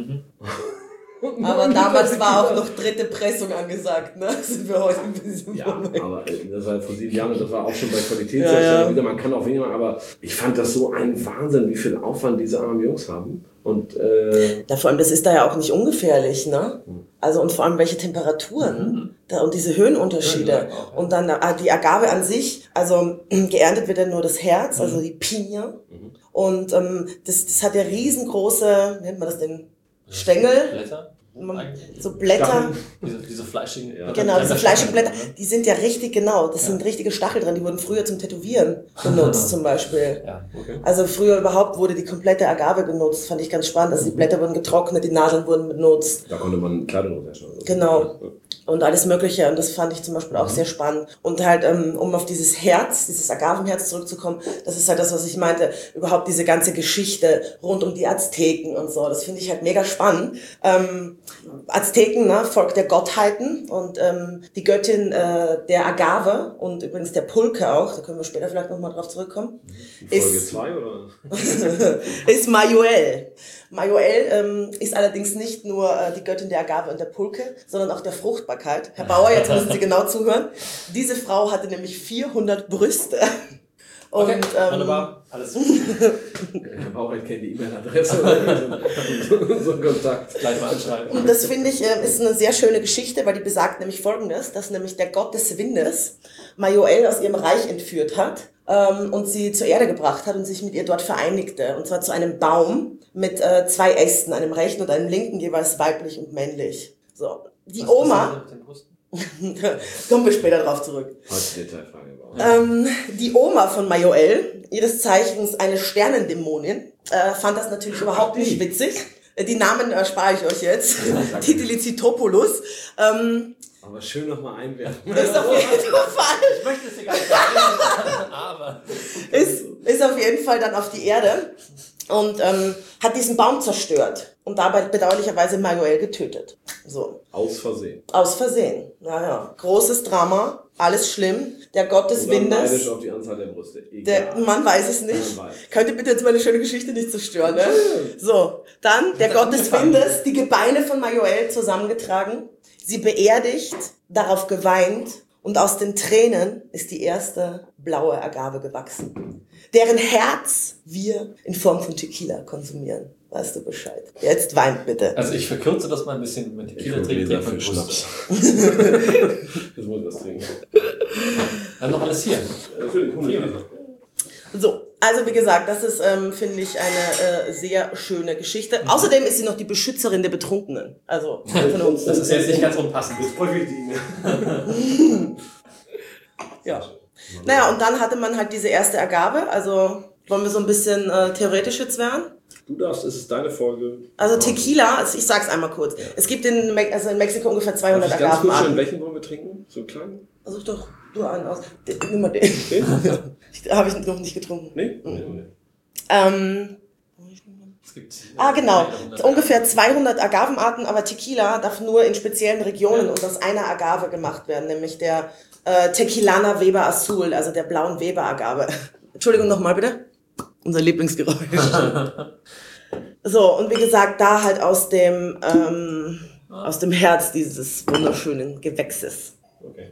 Aber damals war auch noch dritte Pressung angesagt, ne? Sind wir heute ein bisschen vorbei. Aber das war vor 7 Jahren und das war auch schon bei Qualitätsherstellern. Man kann auch weniger, aber ich fand das so ein Wahnsinn, wie viel Aufwand diese armen Jungs haben. Und vor allem, das ist da ja auch nicht ungefährlich, ne? Also und vor allem welche Temperaturen und diese Höhenunterschiede. Und dann die Agave an sich, also geerntet wird ja nur das Herz, also die Piña. Und das hat ja riesengroße, nennt man das denn? Stängel, Blätter? so Blätter. Diese fleischigen. Genau, diese fleischigen Blätter, die sind ja richtig genau. Das sind richtige Stachel dran, die wurden früher zum Tätowieren benutzt zum Beispiel. Ja, okay. Also früher überhaupt wurde die komplette Agave genutzt, fand ich ganz spannend. Also die Blätter wurden getrocknet, die Nadeln wurden benutzt. Da konnte man Kleidung herstellen. Genau. Und alles Mögliche. Und das fand ich zum Beispiel auch sehr spannend. Und halt, um auf dieses Herz, dieses Agavenherz zurückzukommen, das ist halt das, was ich meinte, überhaupt diese ganze Geschichte rund um die Azteken und so. Das finde ich halt mega spannend. Azteken, ne, Volk der Gottheiten und die Göttin der Agave und übrigens der Pulque auch, da können wir später vielleicht nochmal drauf zurückkommen. Folge 2 oder? Ist Mayuel. Mayuel ist allerdings nicht nur die Göttin der Agave und der Pulque, sondern auch der Fruchtbarkeit. Herr Bauer, jetzt müssen Sie genau zuhören. Diese Frau hatte nämlich 400 Brüste. Und, okay, wunderbar, alles. Herr Bauer kennt die E-Mail-Adresse so einen Kontakt. Gleich mal anschreiben. Und das finde ich ist eine sehr schöne Geschichte, weil die besagt nämlich Folgendes, dass nämlich der Gott des Windes Mayuel aus ihrem Reich entführt hat und sie zur Erde gebracht hat und sich mit ihr dort vereinigte. Und zwar zu einem Baum mit 2 Ästen, einem rechten und einem linken, jeweils weiblich und männlich. So, die Oma... Kommen wir später drauf zurück. Die Oma von Mayuel, ihres Zeichens eine Sternendämonin, fand das natürlich überhaupt nicht witzig. Die Namen erspare ich euch jetzt. Titilizitopoulos. Aber schön nochmal einwerfen. Ist auf jeden Fall. Ich möchte es dir gar nicht sagen. Aber. Ist auf jeden Fall dann auf die Erde und hat diesen Baum zerstört und dabei bedauerlicherweise Mayuel getötet. So. Aus Versehen. Aus Versehen. Naja. Großes Drama. Alles schlimm. Der Gott des Windes. Neidisch auf die Anzahl der Brüste. Man weiß es nicht. Könnt ihr bitte jetzt meine schöne Geschichte nicht zerstören, ne? So. Dann der Gott des Windes, die Gebeine von Mayuel zusammengetragen, sie beerdigt, darauf geweint und aus den Tränen ist die erste blaue Agave gewachsen. Deren Herz wir in Form von Tequila konsumieren. Weißt du Bescheid? Jetzt weint bitte. Also ich verkürze das mal ein bisschen mit Tequila trinken. Für Schnaps. Jetzt muss ich das trinken. Dann noch alles hier. So, also wie gesagt, das ist, finde ich, eine sehr schöne Geschichte. Außerdem ist sie noch die Beschützerin der Betrunkenen. Also von uns. Das ist jetzt nicht ganz unpassend. Das freut mich. Ja. Naja, und dann hatte man halt diese erste Agave. Also wollen wir so ein bisschen theoretisch jetzt werden? Du darfst, es ist deine Folge. Also Tequila, also ich sag's einmal kurz. Ja. Es gibt in Mexiko ungefähr 200 Agavenarten. In welchen wollen wir trinken? So einen kleinen? Also doch, du einen aus. Nimm mal den. Habe ich noch nicht getrunken. Nee? Genau. Ungefähr 200 Agavenarten, aber Tequila darf nur in speziellen Regionen und aus einer Agave gemacht werden, nämlich der Tequilana Weber Azul, also der blauen Weber Agave. Entschuldigung nochmal bitte. Unser Lieblingsgeräusch. So, und wie gesagt, da halt aus dem Herz dieses wunderschönen Gewächses. Okay.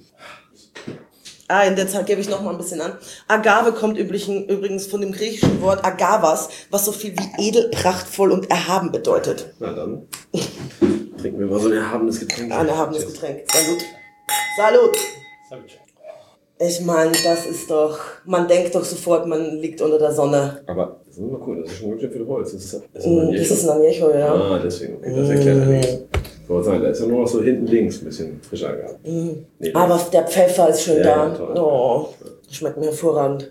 In der Zeit gebe ich noch mal ein bisschen an. Agave kommt übrigens von dem griechischen Wort Agavas, was so viel wie edel, prachtvoll und erhaben bedeutet. Na dann trinken wir mal so ein erhabenes Getränk. Ein erhabenes Getränk. Salut. Salut. Ich meine, das ist doch, man denkt doch sofort, man liegt unter der Sonne. Aber, das ist mal cool, das ist schon ganz schön viel Holz. Das ist ein Añejo, ja. Ah, deswegen, okay, das erklärt einiges. Ich wollte sagen, da ist ja nur noch so hinten links ein bisschen frischer gehabt. Nee, aber der Pfeffer ist schön da. Ja, toll. Oh, schmeckt mir hervorragend.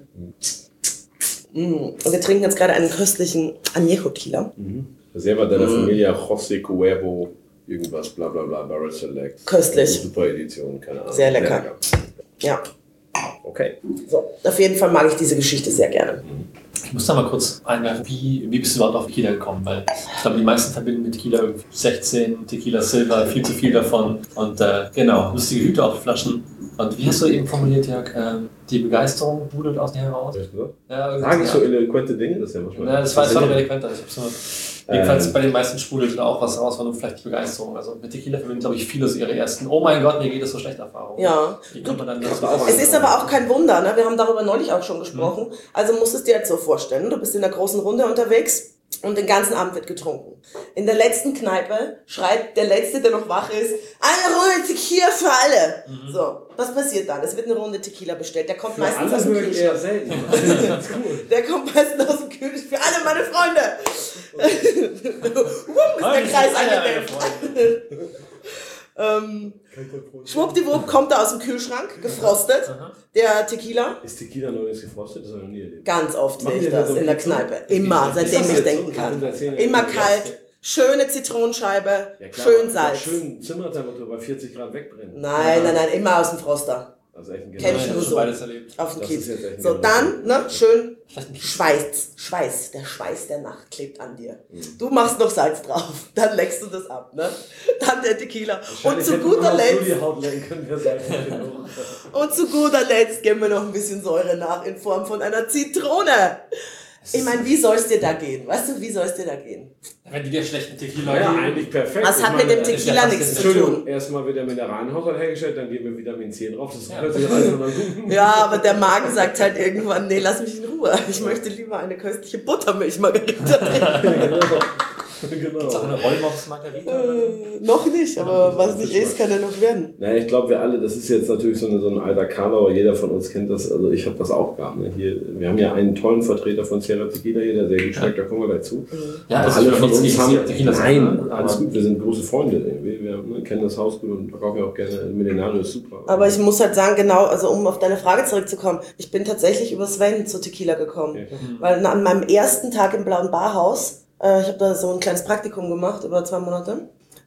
Und wir trinken jetzt gerade einen köstlichen Añejo Tequila. Das ist ja bei deiner Familie José Cuervo, irgendwas, bla bla bla, Barrel Select. Köstlich. Super Edition, keine Ahnung. Sehr lecker. Ja. Okay. So, auf jeden Fall mag ich diese Geschichte sehr gerne. Ich muss da mal kurz einwerfen, wie bist du überhaupt auf Tequila gekommen? Weil ich glaube, die meisten verbinden mit Tequila irgendwie 16, Tequila Silver, viel zu viel davon. Und genau, lustige Hüte auf Flaschen. Und wie hast du eben formuliert, Jörg, die Begeisterung sprudelt aus dir heraus? Ja, sage ich so eloquente Dinge? Das ist ja manchmal. Ja, das war jetzt noch eloquenter. Jedenfalls bei den meisten sprudelt da auch was raus, war nur vielleicht die Begeisterung. Also mit Tequila verbinden, glaube ich, viele so ihre ersten, oh mein Gott, mir geht es so schlecht Erfahrungen. Ja. Wie kommt man dann Es ist aber auch kein Wunder, ne? Wir haben darüber neulich auch schon gesprochen. Also musst du es dir jetzt so vorstellen, du bist in einer großen Runde unterwegs und den ganzen Abend wird getrunken. In der letzten Kneipe schreit der Letzte, der noch wach ist, eine Runde Tequila für alle. So, was passiert dann? Es wird eine Runde Tequila bestellt. Der kommt meistens aus dem Kühlschrank. Selten. Der kommt meistens aus dem Kühlschrank. Für alle meine Freunde. Ist der Kreis angedämpft. Schwuppdiwupp kommt er aus dem Kühlschrank, gefrostet, der Tequila. Ist Tequila neues gefrostet? Das habe ich noch nie erlebt. Ganz oft sehe ich das in der Kneipe. Immer, seitdem ich denken kann. Immer kalt, schöne Zitronenscheibe, schön Salz. Schön Zimmertemperatur bei 40 Grad wegbrennen. Nein, immer aus dem Froster. Also echt ein Kenn ich nur so. beides erlebt. Auf dem Das Kiez. ist jetzt echt ein So, Genuss. dann, ne, schön Schweiß. Der Schweiß der Nacht klebt an dir. Du machst noch Salz drauf. Dann leckst du das ab, ne? Dann der Tequila. Und zu guter Letzt, die Haut lecken können wir sagen. geben wir noch ein bisschen Säure nach in Form von einer Zitrone. Ich meine, wie soll es dir da gehen? Weißt du, wie soll es dir da gehen? Wenn die dir schlechten Tequila Ja, geben. eigentlich perfekt. Das hat mit dem Tequila nichts zu tun. Entschuldigung, erstmal wird der Mineralienhaushalt hergestellt, dann geben wir Vitamin C drauf. Das ist plötzlich alles und dann Ja, aber der Magen sagt halt irgendwann, nee, lass mich in Ruhe. Ich möchte lieber eine köstliche Buttermilch-Margarita trinken. Ist auch eine Rollmops-Margarita? Noch nicht, aber was nicht ist, kann ja noch werden. Naja, ich glaube, wir alle, das ist jetzt natürlich so ein alter Karlauer, jeder von uns kennt das, also ich habe das auch gehabt. Ne? Hier, wir haben ja einen tollen Vertreter von Sierra Tequila hier, der sehr gut schmeckt, da kommen wir gleich zu. Ja, aber alle von uns haben, Tequila. nein, alles gut, wir sind große Freunde. Wir kennen das Haus gut und verkaufen ja auch gerne Millenario, ist super. Aber ich muss halt sagen, genau, also um auf deine Frage zurückzukommen, ich bin tatsächlich über Sven zu Tequila gekommen. Ja, weil an meinem ersten Tag im Blauen Barhaus, ich habe da so ein kleines Praktikum gemacht, über 2 Monate,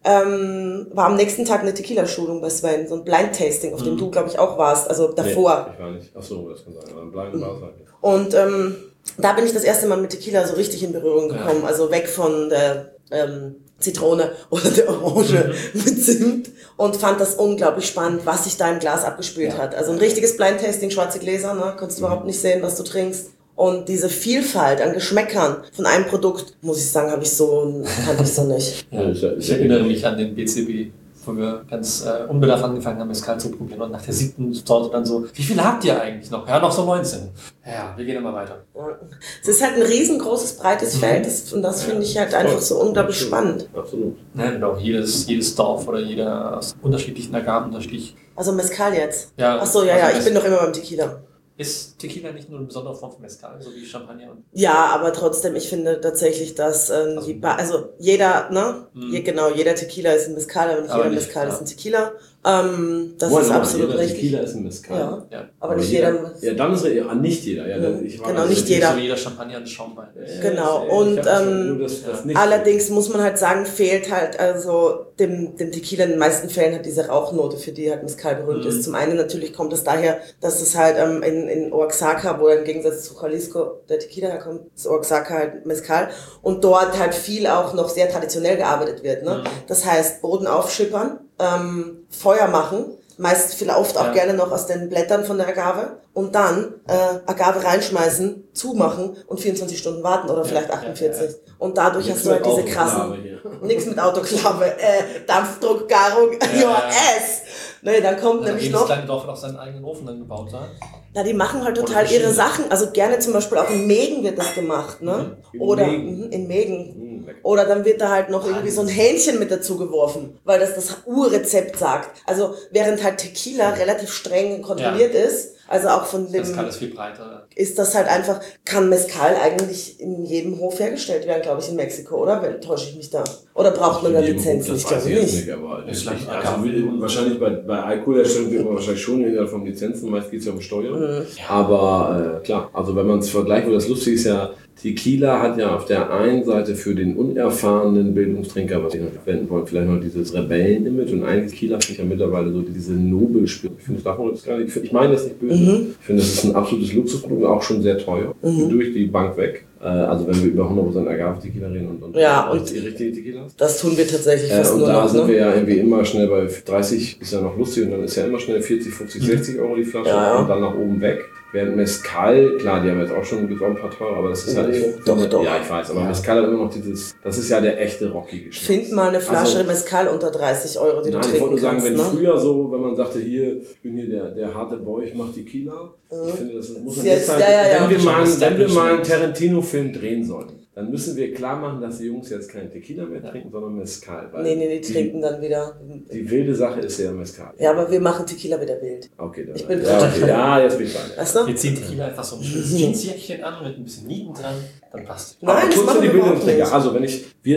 war am nächsten Tag eine Tequila-Schulung bei Sven, so ein Blind-Tasting, auf dem du, glaube ich, auch warst, also davor. Nee, ich war nicht. Achso, das kann sein, aber ein Blind war es halt. Und da bin ich das erste Mal mit Tequila so richtig in Berührung gekommen, also weg von der Zitrone oder der Orange mit Zimt und fand das unglaublich spannend, was sich da im Glas abgespült hat. Also ein richtiges Blind-Tasting, schwarze Gläser, ne? Konntest du überhaupt nicht sehen, was du trinkst. Und diese Vielfalt an Geschmäckern von einem Produkt, muss ich sagen, kannte ich so nicht. Ja, ich erinnere mich an den BCB, wo wir ganz unbedarft angefangen haben, Mezcal zu probieren. Und nach der 7. Sorte dann so, wie viel habt ihr eigentlich noch? Ja, noch so 19. Ja, wir gehen immer weiter. Es ist halt ein riesengroßes, breites Feld und das finde ich halt einfach so unglaublich spannend. Absolut. Nein, und auch jedes Dorf oder jeder aus unterschiedlichen Agaven unterschiedlich. Also Mezcal jetzt? Ja, Ach so, ja, also ich bin noch immer beim Tequila. Ist Tequila nicht nur eine besondere Form von Mezcal, so wie Champagner? Ja, aber trotzdem, ich finde tatsächlich, dass jeder, ne? Jeder Tequila ist ein Mezcal, aber nicht jeder Mezcal ist ein Tequila. Das ist absolut jeder richtig. Tequila ist ein Mezcal. Ja. Aber nicht jeder. Ja, dann ist er nicht jeder. Ja, Genau, nicht jeder. So jeder Champagner ein Schaumwein. Genau. Und allerdings muss man halt sagen, fehlt halt also dem Tequila in den meisten Fällen hat diese Rauchnote, für die halt Mezcal berühmt ist. Zum einen natürlich kommt es daher, dass es halt in Oaxaca, wo im Gegensatz zu Jalisco der Tequila herkommt, ist Oaxaca halt Mezcal und dort halt viel auch noch sehr traditionell gearbeitet wird. Ne? Das heißt, Boden aufschippern, Feuer machen, oft auch gerne noch aus den Blättern von der Agave und dann Agave reinschmeißen, zumachen und 24 Stunden warten oder vielleicht 48. Und dadurch hast du halt diese krassen, nix mit Autoklave, Dampfdruckgarung, your ass. Nee, dann kommt nämlich noch... Jedes kleine Dorf hat auch seinen eigenen Ofen dann gebaut, ne? Na, die machen halt total ihre Sachen. Also gerne zum Beispiel auch in Mägen wird das gemacht, ne? Oder in Mägen. Oder dann wird da halt noch irgendwie so ein Hähnchen mit dazu geworfen, weil das Urrezept sagt. Also während halt Tequila relativ streng kontrolliert ist, also auch von dem... Mezcal ist viel breiter. Ist das halt einfach, kann Mezcal eigentlich in jedem Hof hergestellt werden, glaube ich, in Mexiko, oder? Täusche ich mich da? Oder braucht man da Lizenz? Ich glaube nicht. Aber wahrscheinlich bei Alkoholherstellung wird man wahrscheinlich schon innerhalb von Lizenzen, meist geht es ja um Steuern. Aber klar, also wenn man es vergleicht, das Lustige ist ja, Tequila hat ja auf der einen Seite für den unerfahrenen Bildungstrinker, was ich noch verwenden wollte, vielleicht noch dieses Rebellen-Image, und eigentlich Tequila finde ich ja mittlerweile so diese Nobelspür. Ich finde, das darf man jetzt gar nicht, ich meine das nicht böse. Ich finde, das ist ein absolutes Luxusprodukt, auch schon sehr teuer, durch die Bank weg. Also wenn wir über 100% Agave-Tequila reden und die richtige Tequila. Das tun wir tatsächlich fast nur noch. Und da noch, sind wir ja irgendwie immer schnell bei 30, ist ja noch lustig, und dann ist ja immer schnell 40, 50, 60 Euro die Flasche und dann nach oben weg. Während Mezcal, klar, die haben jetzt auch schon ein paar teure, aber das ist halt... Doch. Ja, ich weiß, aber Mezcal hat immer noch dieses... Das ist ja der echte Rocky-Geschmack. Find mal eine Flasche Mezcal unter 30 Euro, die du trinken kannst. Ich wollte nur sagen, wenn früher so, wenn man sagte, ich bin hier der harte Boy, ich mach Tequila. Ich finde, das muss man jetzt halt... Wenn wir mal einen Tarantino-Film drehen sollten, dann müssen wir klar machen, dass die Jungs jetzt keinen Tequila mehr trinken, sondern Mezcal. Nee, die trinken dann wieder. Die wilde Sache ist ja Mezcal. Ja, aber wir machen Tequila wieder wild. Okay, dann. Ich bin jetzt bin ich bei. Weißt du? Wir ziehen Tequila einfach so ein Jeansjäckchen an mit ein bisschen Nieten dran, dann passt. Nein, das machen wir Bildungsträger. Also wenn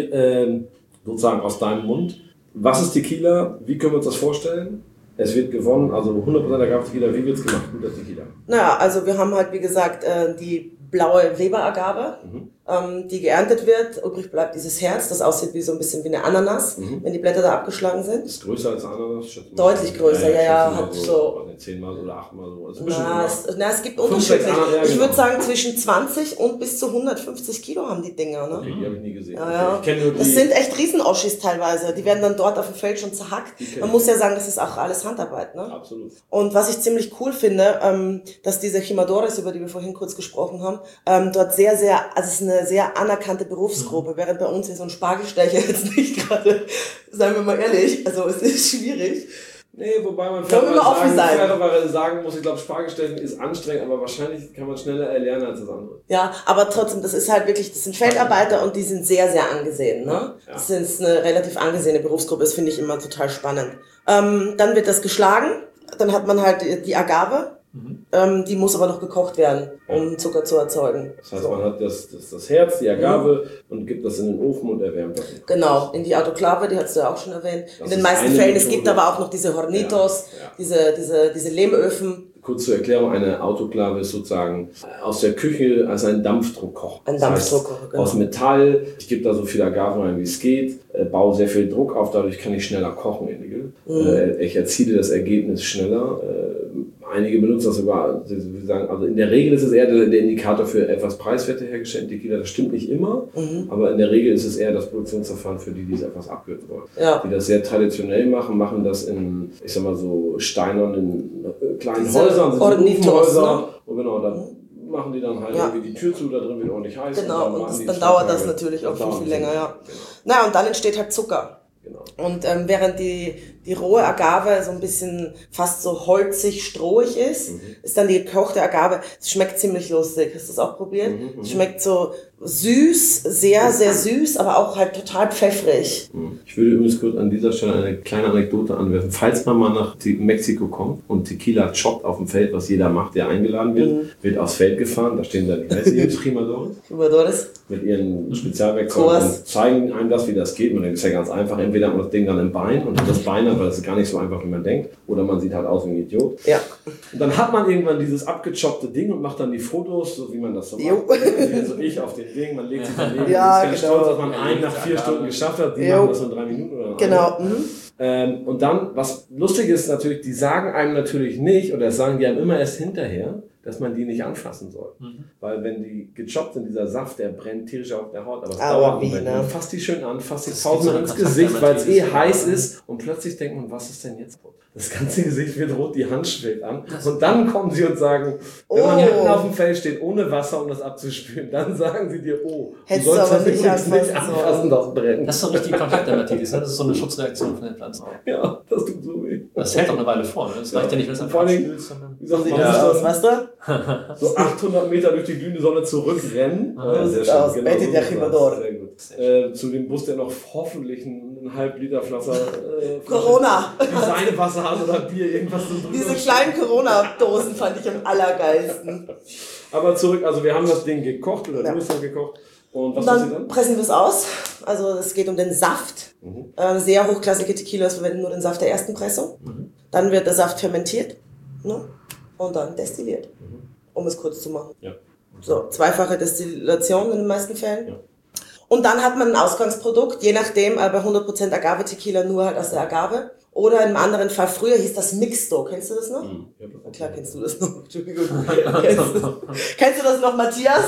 wir sozusagen aus deinem Mund, was ist Tequila? Wie können wir uns das vorstellen? Es wird gewonnen, also 100% Agave-Tequila. Wie wird es gemacht? Guter Tequila. Naja, also wir haben halt, wie gesagt, die blaue Weber-Agave, die geerntet wird. Übrig bleibt dieses Herz, das aussieht wie so ein bisschen wie eine Ananas, wenn die Blätter da abgeschlagen sind. Ist größer als Ananas? Deutlich größer, ja. Hat so 10-mal oder 8-mal so. Also es gibt unterschiedlich. Ich würde sagen, zwischen 20 und bis zu 150 Kilo haben die Dinger. Ne? Okay, die habe ich nie gesehen. Ja. Ich nur das sind echt Riesenoschis teilweise. Die werden dann dort auf dem Feld schon zerhackt. Man muss ja sagen, das ist auch alles Handarbeit. Ne? Absolut. Und was ich ziemlich cool finde, dass diese Jimadores, über die wir vorhin kurz gesprochen haben, dort also es ist eine sehr anerkannte Berufsgruppe, während bei uns hier so ein Spargelstecher jetzt nicht gerade, seien wir mal ehrlich, also es ist schwierig. Nee, wobei man sagen muss, ich glaube, Spargelstechen ist anstrengend, aber wahrscheinlich kann man schneller erlernen als das andere. Ja, aber trotzdem, das ist halt wirklich, das sind Feldarbeiter und die sind sehr, sehr angesehen. Ne? Ja. Das ist eine relativ angesehene Berufsgruppe, das finde ich immer total spannend. Dann wird das geschlagen, dann hat man halt die Agave. Die muss aber noch gekocht werden, um Zucker zu erzeugen. Das heißt, man hat das Herz, die Agave und gibt das in den Ofen und erwärmt das. Genau, in die Autoklave, die hast du ja auch schon erwähnt. In den meisten Fällen, es gibt aber auch noch diese Hornitos, diese Lehmöfen. Kurz zur Erklärung, eine Autoklave ist sozusagen aus der Küche als ein Dampfdruckkocher. Ein Dampfdruckkocher, genau. Aus Metall, ich gebe da so viel Agave rein, wie es geht, baue sehr viel Druck auf, dadurch kann ich schneller kochen in der Regel. Ich erziele das Ergebnis schneller. Einige benutzen das sogar, sie sagen, also in der Regel ist es eher der Indikator für etwas preiswerter hergestellten Tequila. Das stimmt nicht immer, aber in der Regel ist es eher das Produktionsverfahren für die es etwas abkürzen wollen. Ja. Die das sehr traditionell machen das in, ich sag mal so, steinernen kleinen Häusern, Ofenhäuser. Und genau, dann machen die dann halt irgendwie die Tür zu, da drin wird ordentlich heiß. Genau, und dann dauert das natürlich auch viel länger, ja. Genau. Na, und dann entsteht halt Zucker. Genau. Und während die rohe Agave so ein bisschen fast so holzig, strohig ist, ist dann die gekochte Agave, es schmeckt ziemlich lustig. Hast du das auch probiert? Es schmeckt so süß, sehr, sehr süß, aber auch halt total pfeffrig. Ich würde übrigens kurz an dieser Stelle eine kleine Anekdote anwerfen. Falls man mal nach Mexiko kommt und Tequila choppt auf dem Feld, was jeder macht, der eingeladen wird, wird aufs Feld gefahren, da stehen dann die Jimadores mit ihren Spezialwerkzeugen und zeigen einem das, wie das geht. Man denkt, das ist ja ganz einfach. Entweder hat man das Ding dann im Bein und hat das Bein, aber das ist gar nicht so einfach, wie man denkt. Oder man sieht halt aus wie ein Idiot. Ja. Und dann hat man irgendwann dieses abgechoppte Ding und macht dann die Fotos, so wie man das so macht. So ich auf den Ding, man legt sich daneben, ist ganz stolz, dass man einen nach 4 Stunden geschafft hat. Die machen das in 3 Minuten oder genau. Und dann, was lustig ist natürlich, die sagen einem natürlich nicht, oder das sagen die einem immer erst hinterher, dass man die nicht anfassen soll. Weil wenn die gechoppt sind, dieser Saft, der brennt tierisch auf der Haut. Aber es dauert einen Moment. Man fasst die schön an, fasst die tausendmal ins Gesicht, weil es heiß ist. Und plötzlich denkt man, was ist denn jetzt? Das ganze Gesicht wird rot, die Hand schwillt an. Und dann kommen sie und sagen, wenn man hinten auf dem Feld steht, ohne Wasser, um das abzuspülen, dann sagen sie dir, du sollst das nicht anfassen, das brennt. Das ist so richtig Kontaktdermatitis, ne? Das ist so eine Schutzreaktion von den Pflanzen. Ja, das tut so weh. Das hält doch eine Weile vor, ne? Das reicht ja nicht, wenn es vor allem, wie sagt man, weißt du? So 800 Meter durch die glühende Sonne zurückrennen. Sehr schön. Genau, der Jimador. Sehr gut. Zu dem Bus, der noch hoffentlich ein Halb-Liter Flasche Corona. Designwasser hat oder Bier, irgendwas so drüber. Diese kleinen Corona-Dosen fand ich am allergeilsten. Aber zurück, also wir haben das Ding gekocht oder du hast das gekocht. Und was passiert dann? Pressen wir es aus. Also es geht um den Saft. Sehr hochklassige Tequilas verwenden nur den Saft der ersten Pressung. Dann wird der Saft fermentiert, ne? Und dann destilliert, um es kurz zu machen. Ja. So, zweifache Destillation in den meisten Fällen. Ja. Und dann hat man ein Ausgangsprodukt, je nachdem, bei 100% Agave-Tequila nur halt aus der Agave. Oder in einem anderen Fall, früher hieß das Mixto. Kennst du das noch? Ja, klar kennst du das noch. Entschuldigung. Kennst du das noch, Matthias?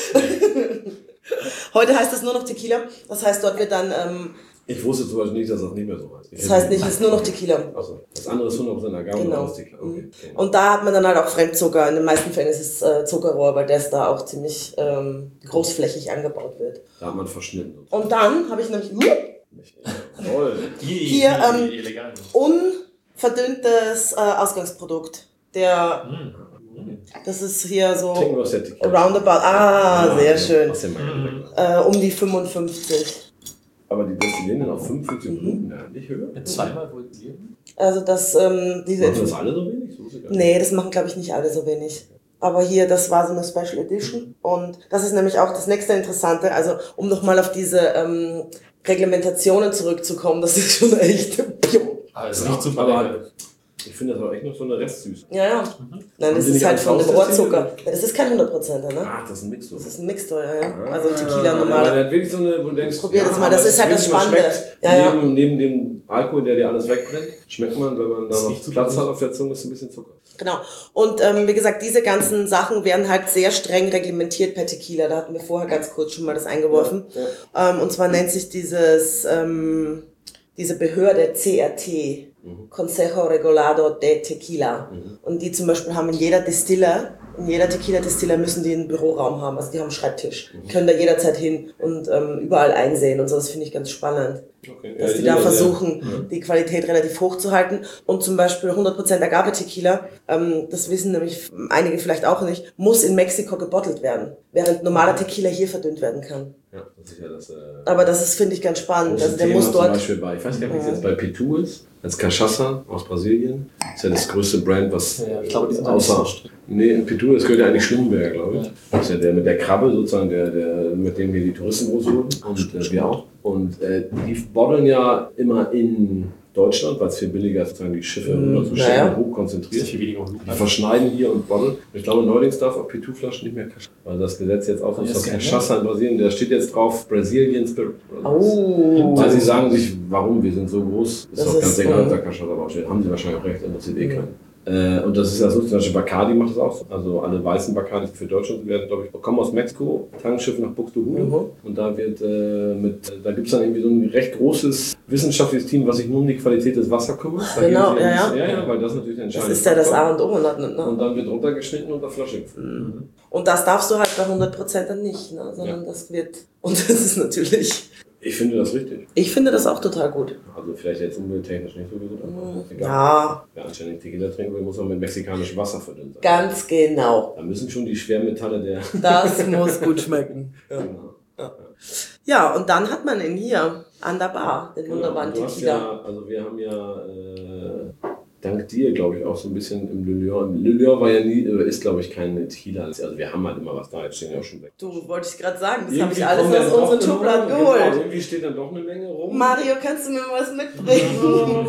Heute heißt das nur noch Tequila. Das heißt, dort wird dann... ich wusste zum Beispiel nicht, dass das nicht mehr so heißt. Das heißt nicht, es ist nur noch Tequila. Also das andere ist 100% Agave und alles Tequila. Okay. Und da hat man dann halt auch Fremdzucker. In den meisten Fällen ist es Zuckerrohr, weil das da auch ziemlich großflächig angebaut wird. Da hat man verschnitten. Und dann habe ich nämlich hier unverdünntes Ausgangsprodukt. Das ist hier so roundabout. Sehr schön. Um die 55. Aber die destillieren dann auf 55 Minuten, nicht höher? Mit zweimal Voltieren? Also das, machen das alle so wenig? Nee, das machen, glaube ich, nicht alle so wenig. Aber hier, das war so eine Special Edition. Und das ist nämlich auch das nächste Interessante. Also, um nochmal auf diese Reglementationen zurückzukommen, das ist schon echt... Aber es riecht super. Ich finde das auch echt noch so eine Restsüße. Ja. Nein, das ist halt von dem Rohrzucker. Ja, das ist kein 100%er, ne? Ach, das ist ein Mixtur. Das ist ein Mixtur, ja. Also Tequila normal. Aber der hat wirklich so eine, wo du denkst, probier das mal, das ist halt das Spannende. Neben dem Alkohol, der dir alles wegbrennt, schmeckt man, wenn man da noch Platz hat auf der Zunge, ist ein bisschen Zucker. Genau. Und wie gesagt, diese ganzen Sachen werden halt sehr streng reglementiert per Tequila. Da hatten wir vorher ganz kurz schon mal das eingeworfen. Ja. Und zwar nennt sich diese Behörde CRT. Consejo Regulado de Tequila. Und die zum Beispiel haben in jeder Tequila-Distiller müssen die einen Büroraum haben, also die haben einen Schreibtisch. Können da jederzeit hin und überall einsehen und so, das finde ich ganz spannend. Okay. Dass die da versuchen, die Qualität relativ hoch zu halten. Und zum Beispiel 100% Agave-Tequila, das wissen nämlich einige vielleicht auch nicht, muss in Mexiko gebottelt werden, während normaler Tequila hier verdünnt werden kann. Ja, das ist ja das. Aber das ist, finde ich, ganz spannend. Also der muss dort. Zum Beispiel ich weiß gar nicht, wie es jetzt bei Pitu ist, als Cachaça aus Brasilien. Das ist ja das größte Brand, was ich glaube, die sind außer. Nee, in Pitu, das gehört ja eigentlich Schlumberger, glaube ich. Ja. Das ist ja der mit der Krabbe sozusagen, mit dem wir die Touristen groß wurden. Und wir auch. Und die botteln ja immer in Deutschland, weil es viel billiger ist, sozusagen die Schiffe hoch konzentriert. Die verschneiden hier und botteln. Ich glaube, neuerdings darf auf P2-Flaschen nicht mehr Cachaça. Weil das Gesetz jetzt auch ist, dass Cachaça in Brasilien, da steht jetzt drauf Brazilian Spirit. Weil sie sagen sich, warum, wir sind so groß, ist doch ganz egal, da Cachaça drauf steht. Haben sie wahrscheinlich auch recht, interessiert keinen. Und das ist ja so, zum Beispiel Bacardi macht das auch so. Also alle weißen Bacardis für Deutschland werden, glaube ich, kommen aus Mexiko, Tankschiff nach Buxtehude. Und da wird da gibt es dann irgendwie so ein recht großes wissenschaftliches Team, was sich nur um die Qualität des Wassers kümmert. Genau, weil das natürlich entscheidend ist. Das ist ja das A und O. Und dann wird runtergeschnitten und auf Flasche gefüllt. Und das darfst du halt bei 100% dann nicht, ne? Sondern das wird, und das ist natürlich... Ich finde das richtig. Ich finde das auch total gut. Also vielleicht jetzt umwelttechnisch nicht so gesund, aber egal. Ja. Wer anständig Tequila trinken will, muss man mit mexikanischem Wasser verdünnt sein. Ganz genau. Da müssen schon die Schwermetalle der... Das muss gut schmecken. Ja. Genau. Ja, und dann hat man ihn hier an der Bar, den wunderbaren Tequila. Wir haben ja dank dir, glaube ich, auch so ein bisschen im Le Lion war ja nie, ist, glaube ich, keine Tequila. Also wir haben halt immer was da, jetzt stehen ja auch schon weg. Du, wollte ich gerade sagen, das habe ich alles aus unseren Schubladen geholt. Genau, irgendwie steht dann doch eine Menge rum. Mario, kannst du mir was mitbringen?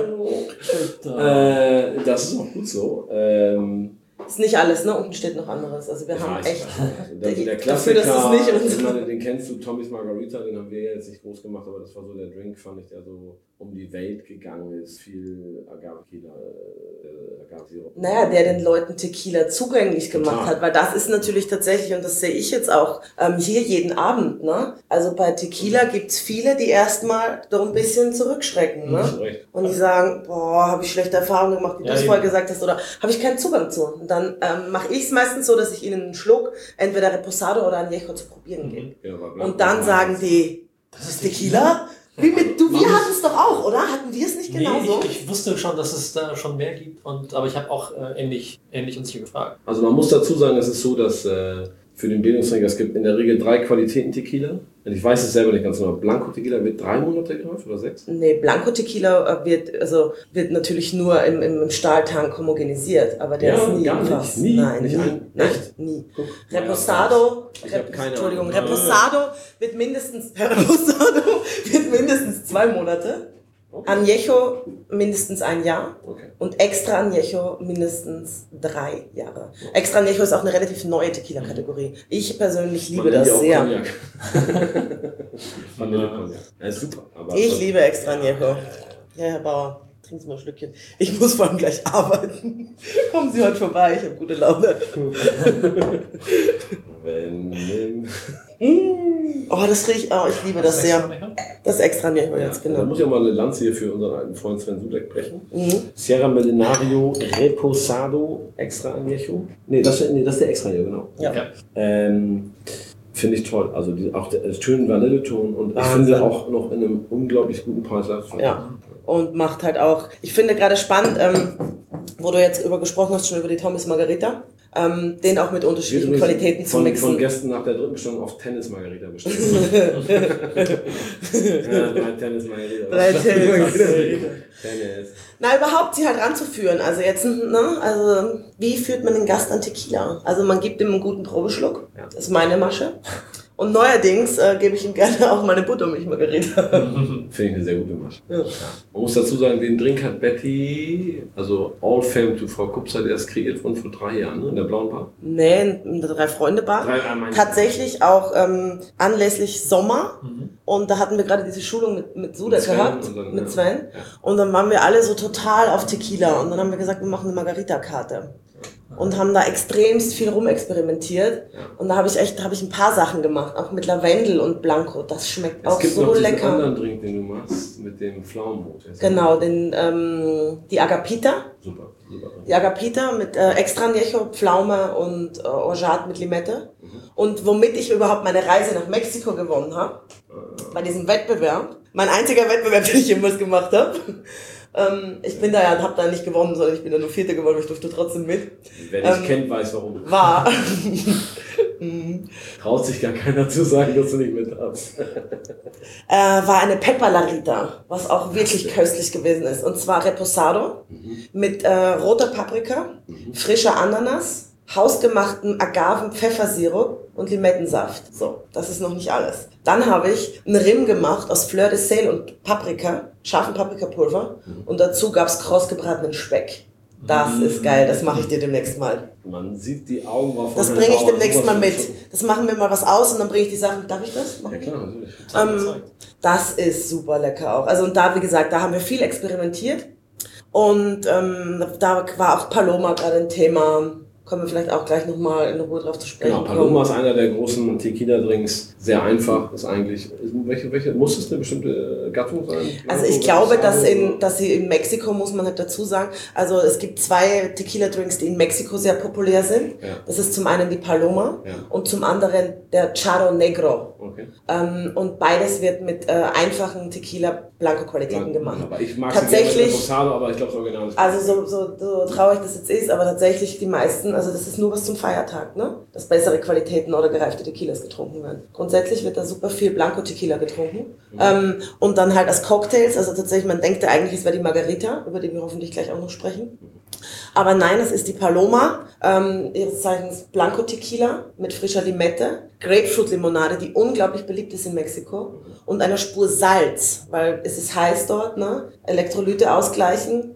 Das ist auch gut so. Ist nicht alles, ne? Unten steht noch anderes. Also wir haben echt... Der Klassiker, den kennst du, Tommy's Margarita, den haben wir ja jetzt nicht groß gemacht, aber das war so der Drink, fand ich, der so um die Welt gegangen ist. Viel Agave-Sirup. Naja, der den Leuten Tequila zugänglich gemacht hat, weil das ist natürlich tatsächlich, und das sehe ich jetzt auch hier jeden Abend, ne? Also bei Tequila gibt's viele, die erstmal so ein bisschen zurückschrecken, ne? Und die sagen, boah, habe ich schlechte Erfahrungen gemacht, wie du es vorher gesagt hast, oder habe ich keinen Zugang zu. Und dann mache ich es meistens so, dass ich ihnen einen Schluck, entweder Reposado oder Añejo zu probieren gebe. Ja, und dann sagen die, das ist Tequila? Wir hatten es doch auch, oder? Hatten wir es nicht genauso? Ich wusste schon, dass es da schon mehr gibt, aber ich habe auch ähnlich uns hier gefragt. Also man muss dazu sagen, es ist so, dass für den Bildungsträger, es gibt in der Regel 3 Qualitäten Tequila. Und ich weiß es selber nicht ganz genau. Blanco Tequila wird 3 Monate gereift oder 6? Nee, Blanco Tequila wird natürlich nur im Stahltank homogenisiert, aber der ist nie gar im nicht. Fass. Nie? Nein, Nicht nie. ein? Nein, Echt? nie. Guck. Reposado, Ich hab keine Entschuldigung, Ahnung. Reposado wird mindestens 2 Monate. Okay. Añejo mindestens 1 Jahr. Okay. Und Extra Añejo mindestens 3 Jahre. Extra Añejo ist auch eine relativ neue Tequila-Kategorie. Ich persönlich liebe das sehr. Vanille-Cognac. Ja, ist super. Aber Ich liebe Extra Añejo. Ja, Herr Bauer, trinken Sie mal ein Schlückchen. Ich muss vor allem gleich arbeiten. Kommen Sie heute vorbei, ich habe gute Laune. Oh, das rieche ich auch. Ich liebe das sehr. Das Extra Añejo jetzt, Da genau. muss ich auch mal eine Lanze hier für unseren alten Freund Sven Sudek brechen. Sierra Millenario Reposado Extra Añejo. Nee, das ist der Extra Añejo, genau. Ja. Finde ich toll. Also auch der schönen Vanilleton und ich Wahnsinn. finde auch noch in einem unglaublich guten Preis-Leistungs-Verhältnis. Ja. Und macht halt auch, ich finde gerade spannend, wo du jetzt gesprochen hast, schon über die Thomas Margarita, den auch mit unterschiedlichen Qualitäten zu mixen. Von Gästen nach der 3. Bestellung auf Tennis Margarita bestellt. Ja, 3 Tennis Margarita. 3 Tennis Margarita. Tennis. Na, überhaupt sie halt ranzuführen. Also jetzt, ne, also wie führt man den Gast an Tequila? Also man gibt ihm einen guten Probeschluck. Ja. Das ist meine Masche. Und neuerdings gebe ich ihm gerne auch meine Buttermilch-Margarita. Finde ich eine sehr gute Masche. Ja. Man muss dazu sagen, den Drink hat Betty, also All Fame to Frau Kupzer, der ist kreiert worden vor 3 Jahren, ne, in der Blauen Bar. Nee, in der Drei-Freunde-Bar. Tatsächlich auch anlässlich Sommer. Und da hatten wir gerade diese Schulung mit Suda gehabt, mit Sven. Ja. Und dann waren wir alle so total auf Tequila. Und dann haben wir gesagt, wir machen eine Margarita-Karte. Und haben da extremst viel rumexperimentiert. Ja. Und da habe ich ein paar Sachen gemacht, auch mit Lavendel und Blanco. Das schmeckt auch Es gibt so noch diesen lecker. anderen Drink, den du machst, mit dem Pflaumenbrot. Genau, die Agapita. Super. Die Agapita mit Extra Añejo, Pflaume und Orgeat mit Limette. Und womit ich überhaupt meine Reise nach Mexiko gewonnen habe, bei diesem Wettbewerb. Mein einziger Wettbewerb, den ich jemals gemacht habe. Ich bin da ja, habe da nicht gewonnen, sondern ich bin da nur 4. geworden, aber ich durfte trotzdem mit. Wer dich kennt, weiß warum. War. Traut sich gar keiner zu sagen, dass du nicht mit hast. War eine Pepper Larita, was auch wirklich köstlich gewesen ist. Und zwar Reposado mit roter Paprika, frischer Ananas, hausgemachten Agaven-Pfeffersirup und Limettensaft. So, das ist noch nicht alles. Dann habe ich einen Rim gemacht aus Fleur de Sel und Paprika, scharfen Paprikapulver. Und dazu gab's krossgebratenen Speck. Das ist geil, das mache ich dir demnächst mal. Man sieht die Augen Das bringe ich demnächst mal mit. Das machen wir mal was aus und dann bringe ich die Sachen. Darf ich das machen? Ja klar, natürlich. Das ist super lecker auch. Also und da, wie gesagt, da haben wir viel experimentiert. Und da war auch Paloma gerade ein Thema. Kommen wir vielleicht auch gleich nochmal in Ruhe drauf zu sprechen. Genau, Paloma ist einer der großen Tequila-Drinks. Sehr einfach, ist eigentlich. Muss es eine bestimmte Gattung sein? Also ich glaube, dass sie in Mexiko, muss man halt dazu sagen, also es gibt 2 Tequila-Drinks, die in Mexiko sehr populär sind. Ja. Das ist zum einen die Paloma und zum anderen der Charro Negro. Okay. Und beides wird mit einfachen Tequila-Blanco-Qualitäten gemacht. Aber ich mag tatsächlich, Reposado, aber ich glaube, das Original ist also so traurig das jetzt ist, aber tatsächlich die meisten, also das ist nur was zum Feiertag, ne? Dass bessere Qualitäten oder gereifte Tequilas getrunken werden. Grundsätzlich wird da super viel Blanco-Tequila getrunken. Und dann halt als Cocktails, also tatsächlich, man denkt ja eigentlich, es wäre die Margarita, über die wir hoffentlich gleich auch noch sprechen. Aber nein, das ist die Paloma, ihres Zeichens Blanco Tequila mit frischer Limette, Grapefruit-Limonade, die unglaublich beliebt ist in Mexiko, und einer Spur Salz, weil es ist heiß dort, ne? Elektrolyte ausgleichen,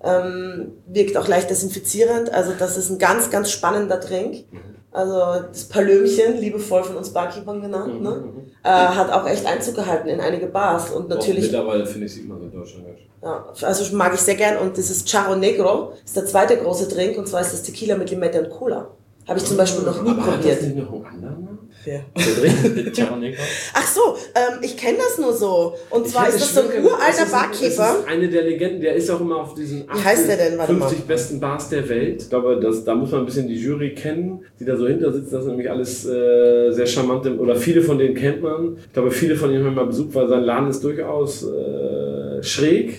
wirkt auch leicht desinfizierend, also das ist ein ganz, ganz spannender Drink. Also das Palömchen, liebevoll von uns Barkeepern genannt, ne? Hat auch echt Einzug gehalten in einige Bars und natürlich... Mittlerweile finde ich, sieht man in Deutschland ganz schön. Ja, also mag ich sehr gern, und dieses Charro Negro ist der zweite große Drink, und zwar ist das Tequila mit Limette und Cola. Habe ich zum Beispiel noch nie Aber hat probiert. das nicht noch einen anderen Namen? Ja. Charro Negro. Ach so, ich kenne das nur so. Und zwar ist das so ein uralter Barkeeper. Das ist eine der Legenden, der ist auch immer auf diesen Wie heißt der denn? Warte 50 mal. besten Bars der Welt. Ich glaube, da muss man ein bisschen die Jury kennen, die da so hinter sitzen. Das sind nämlich alles sehr charmante, oder viele von denen kennt man. Ich glaube, viele von denen haben wir mal besucht, weil sein Laden ist durchaus schräg.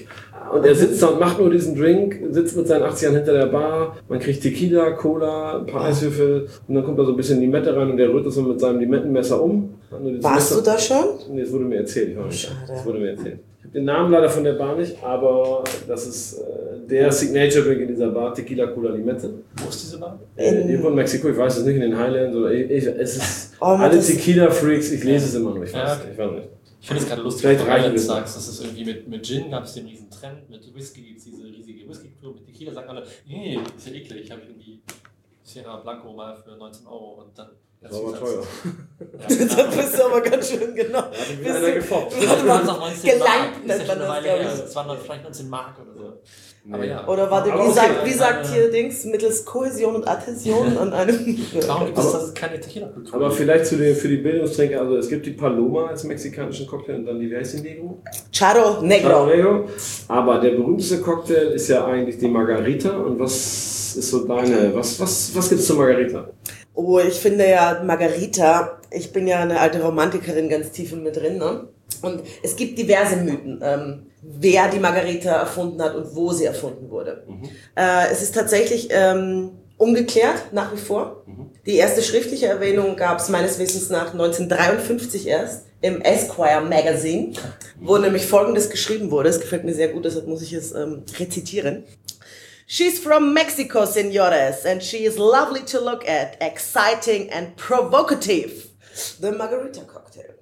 Und er sitzt da und macht nur diesen Drink, sitzt mit seinen 80ern hinter der Bar, man kriegt Tequila, Cola, ein paar Eiswürfel und dann kommt da so ein bisschen Limette rein und der rührt das so mit seinem Limettenmesser um. Warst du da schon? Nee, das wurde mir erzählt. Ich war nicht da. Das wurde mir erzählt. Ich habe den Namen leider von der Bar nicht, aber das ist der Signature Drink in dieser Bar, Tequila, Cola, Limette. Wo ist diese Bar? Irgendwo in Mexiko, ich weiß es nicht, in den Highlands oder es ist alle Tequila-Freaks, ich lese es immer noch, ich weiß nicht. Ich finde es gerade lustig, Vielleicht wenn du reicht sagst, dass es irgendwie mit Gin gab es den riesen Trend, mit Whisky gibt es diese riesige Whisky-Kultur, mit Tequila sagen alle, nee, ist ja eklig, ich habe irgendwie Sierra Blanco mal für 19 € und dann... Das war aber teuer. Ja, da bist du aber ganz schön, genau. Da hat mich einer gefoppt. Gelangt nennt man das, glaube ich. Das waren vielleicht 19 Mark oder so. Nee. Aber ja. Oder warte, wie sagt hier Dings, mittels Kohäsion und Adhäsion an einem... Warum gibt es keine Tequila-Kultur? Aber vielleicht für die Bildungstrinker, also es gibt die Paloma als mexikanischen Cocktail und dann die, wie heißt die Negro? Charo Negro. Aber der berühmteste Cocktail ist ja eigentlich die Margarita. Und was ist so deine, was gibt's zur Margarita? Oh, ich finde ja Margarita, ich bin ja eine alte Romantikerin ganz tief in mir drin, ne? Und es gibt diverse Mythen, wer die Margarita erfunden hat und wo sie erfunden wurde. Es ist tatsächlich ungeklärt, nach wie vor. Die erste schriftliche Erwähnung gab es meines Wissens nach 1953 erst im Esquire Magazine, wo nämlich Folgendes geschrieben wurde. Es gefällt mir sehr gut, deshalb muss ich es rezitieren. She's from Mexico, señores, and she is lovely to look at, exciting and provocative. The Margarita Cocktail.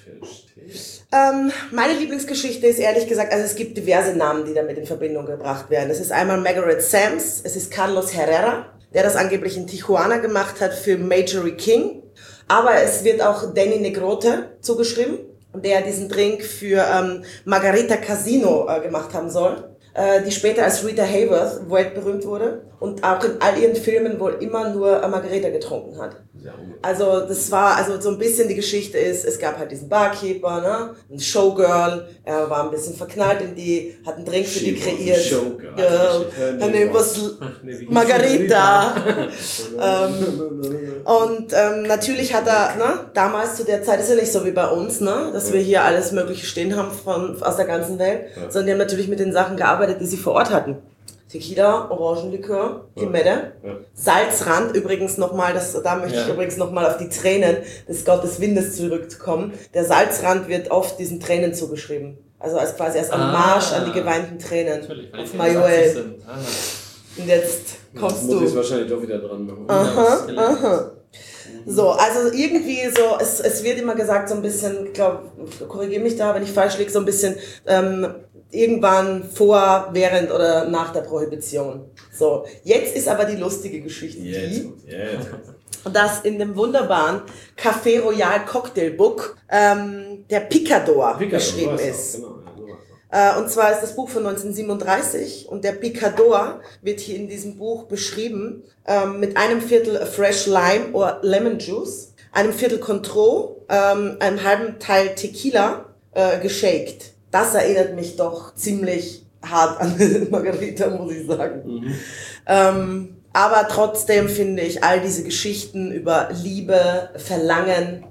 Meine Lieblingsgeschichte ist ehrlich gesagt, also es gibt diverse Namen, die damit in Verbindung gebracht werden. Es ist einmal Margaret Sams, es ist Carlos Herrera, der das angeblich in Tijuana gemacht hat für Majorie King. Aber es wird auch Danny Negrote zugeschrieben, der diesen Drink für Margarita Casino gemacht haben soll. Die später als Rita Hayworth weltberühmt wurde und auch in all ihren Filmen wohl immer nur Margarita getrunken hat. Also das war, also so ein bisschen die Geschichte ist, es gab halt diesen Barkeeper, ne, ein Showgirl, er war ein bisschen verknallt in die, hat einen Drink für die kreiert. Her name was Margarita. Und natürlich hat er, ne, damals zu der Zeit ist ja nicht so wie bei uns, ne, dass wir hier alles Mögliche stehen haben aus der ganzen Welt, sondern die haben natürlich mit den Sachen gearbeitet, die sie vor Ort hatten. Tequila, Orangenlikör, Limette, Salzrand, übrigens nochmal, da möchte ich übrigens nochmal auf die Tränen des Gottes Windes zurückkommen. Der Salzrand wird oft diesen Tränen zugeschrieben. Also als quasi als Hommage an die geweinten Tränen auf Manuel. Und jetzt kommst du. Muss ich wahrscheinlich doch wieder dran machen. Aha. So, also irgendwie so, es wird immer gesagt so ein bisschen, ich glaube, korrigiere mich da, wenn ich falsch liege, so ein bisschen irgendwann vor, während oder nach der Prohibition. So, jetzt ist aber die lustige Geschichte dass in dem wunderbaren Café Royal Cocktail Book der Picador beschrieben ist. Und zwar ist das Buch von 1937 und der Picador wird hier in diesem Buch beschrieben mit einem Viertel Fresh Lime oder Lemon Juice, einem Viertel Cointreau, einem halben Teil Tequila geshaked. Das erinnert mich doch ziemlich hart an Margarita, muss ich sagen. Aber trotzdem finde ich all diese Geschichten über Liebe, Verlangen,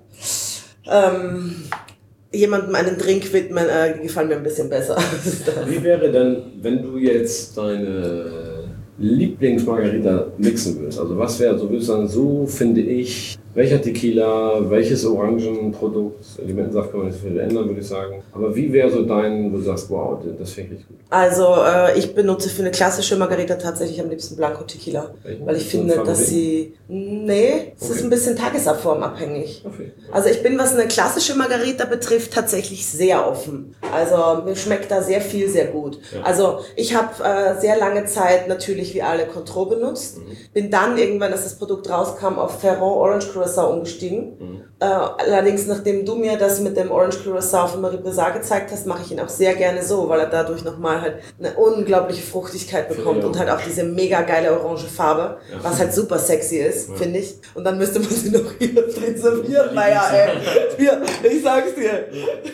jemandem einen Drink widmen, gefallen mir ein bisschen besser. Wie wäre denn, wenn du jetzt deine Lieblingsmargarita mixen würdest? Also was wäre, so würdest du sagen, so finde ich, welcher Tequila, welches Orangenprodukt, Limettensaft kann man nicht viel ändern, würde ich sagen. Aber wie wäre so dein, wo du sagst, wow, das finde ich gut? Also ich benutze für eine klassische Margarita tatsächlich am liebsten Blanco Tequila. Welchen? Weil ich finde, dass sie... Nee, es ist ein bisschen tagesabformabhängig. Okay. Also ich bin, was eine klassische Margarita betrifft, tatsächlich sehr offen. Also mir schmeckt da sehr viel, sehr gut. Ja. Also ich habe sehr lange Zeit natürlich wie alle Cointreau benutzt. Bin dann irgendwann, als das Produkt rauskam, auf Ferrand Orange Curaçao umgestiegen. Allerdings, nachdem du mir das mit dem Orange Curaçao von Marie Brizard gezeigt hast, mache ich ihn auch sehr gerne so, weil er dadurch nochmal halt eine unglaubliche Fruchtigkeit bekommt und halt auch diese mega geile orange Farbe, was halt super sexy ist, finde ich. Und dann müsste man sie noch hier drin servieren. Naja, ey. Hier, ich sag's dir.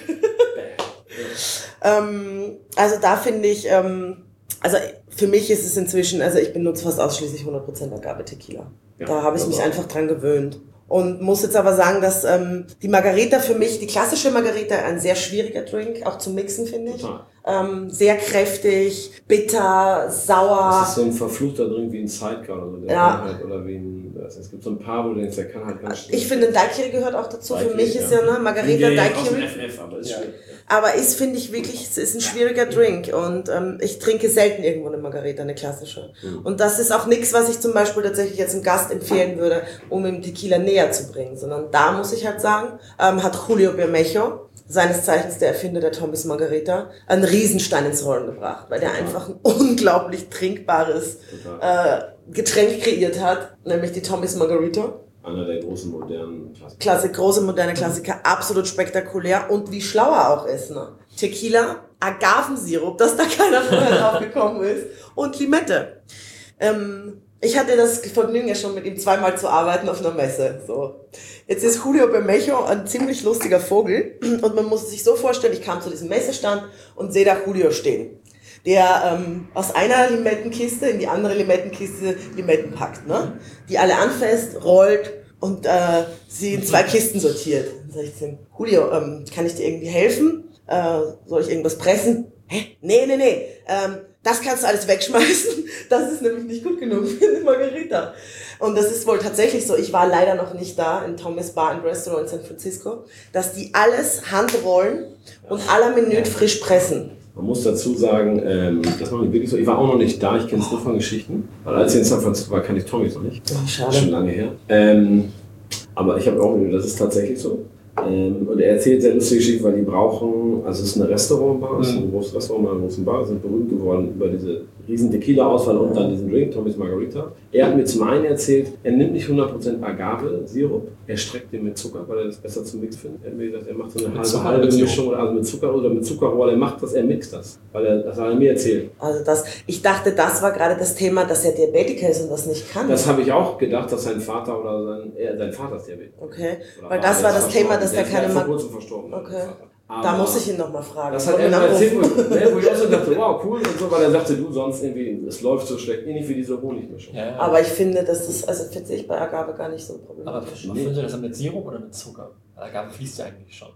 Also da finde ich, also für mich ist es inzwischen, also ich benutze fast ausschließlich 100% Agave-Tequila. Da habe ich mich einfach dran gewöhnt. Und muss jetzt aber sagen, dass die Margarita für mich, die klassische Margarita, ein sehr schwieriger Drink, auch zum Mixen, finde ich. sehr kräftig, bitter, sauer. Das ist so ein verfluchter Drink wie ein Sidecar oder so. Der kann halt, oder wie ein, es gibt so ein paar, wo du denkst, der kann halt ganz schnell. Ich finde, Daiquiri gehört auch dazu. Daiquiri, für mich ist ja Margarita Daiquiri. Aber ist schwierig. Aber ist, finde ich wirklich, es ist ein schwieriger Drink. Und ich trinke selten irgendwo eine Margarita, eine klassische. Und das ist auch nichts, was ich zum Beispiel tatsächlich jetzt einem Gast empfehlen würde, um ihm Tequila näher zu bringen. Sondern da muss ich halt sagen, hat Julio Bermejo, seines Zeichens der Erfinder der Tommy's Margarita, einen Riesenstein ins Rollen gebracht, weil der einfach ein unglaublich trinkbares Getränk kreiert hat, nämlich die Tommy's Margarita. Einer der großen modernen große moderne Klassiker, absolut spektakulär und wie schlau er auch ist. Ne? Tequila, Agavensirup, dass da keiner vorher drauf gekommen ist und Limette. Ich hatte das Vergnügen ja schon mit ihm 2-mal zu arbeiten auf einer Messe. So. Jetzt ist Julio Bermejo ein ziemlich lustiger Vogel und man muss sich so vorstellen, ich kam zu diesem Messestand und sehe da Julio stehen, der aus einer Limettenkiste in die andere Limettenkiste Limetten packt, ne? Die alle anfasst, rollt und sie in 2 Kisten sortiert. Dann sag ich zu ihm, Julio, kann ich dir irgendwie helfen? Soll ich irgendwas pressen? Hä? Nee. Das kannst du alles wegschmeißen. Das ist nämlich nicht gut genug für eine Margarita. Und das ist wohl tatsächlich so. Ich war leider noch nicht da in Tommy's Bar and Restaurant in San Francisco, dass die alles handrollen und à la Minute frisch pressen. Man muss dazu sagen, das mache ich wirklich so. Ich war auch noch nicht da, ich kenne es nur von Geschichten. Weil als ich in San Francisco war, kannte ich Tommy's noch nicht. Oh, schade. Das ist schon lange her. Aber ich habe auch, das ist tatsächlich so. Und er erzählt sehr lustige Geschichten, weil die brauchen, also es ist eine Restaurantbar, es ist ein großes Restaurant, eine große Bar, sind berühmt geworden über diese riesen Tequila-Auswahl und dann diesen Drink, Tommy's Margarita. Er hat mir zum einen erzählt, er nimmt nicht 100% Agave-Sirup, er streckt den mit Zucker, weil er das besser zum Mix findet. Er hat mir gesagt, er macht so eine halbe Mischung, also mit Zucker oder mit Zuckerrohr, er macht das, er mixt das, das hat er mir erzählt. Also ich dachte, das war gerade das Thema, dass er Diabetiker ist und das nicht kann. Das habe ich auch gedacht, dass sein Vater oder sein Vater ist Diabetiker. Okay, weil das war das Thema, dass der keine vor kurzem verstorben. Okay. Da muss ich ihn nochmal fragen. Das hat er mir erzählt, wo ich auch so dachte, wow, cool und so, weil er sagte, du sonst irgendwie, es läuft so schlecht, ähnlich wie diese Honigmischung. Ja. Aber ich finde, das ist, also finde ich bei Agave gar nicht so ein Problem. Aber füllen Sie das dann mit Sirup oder mit Zucker? Agave fließt ja eigentlich schon.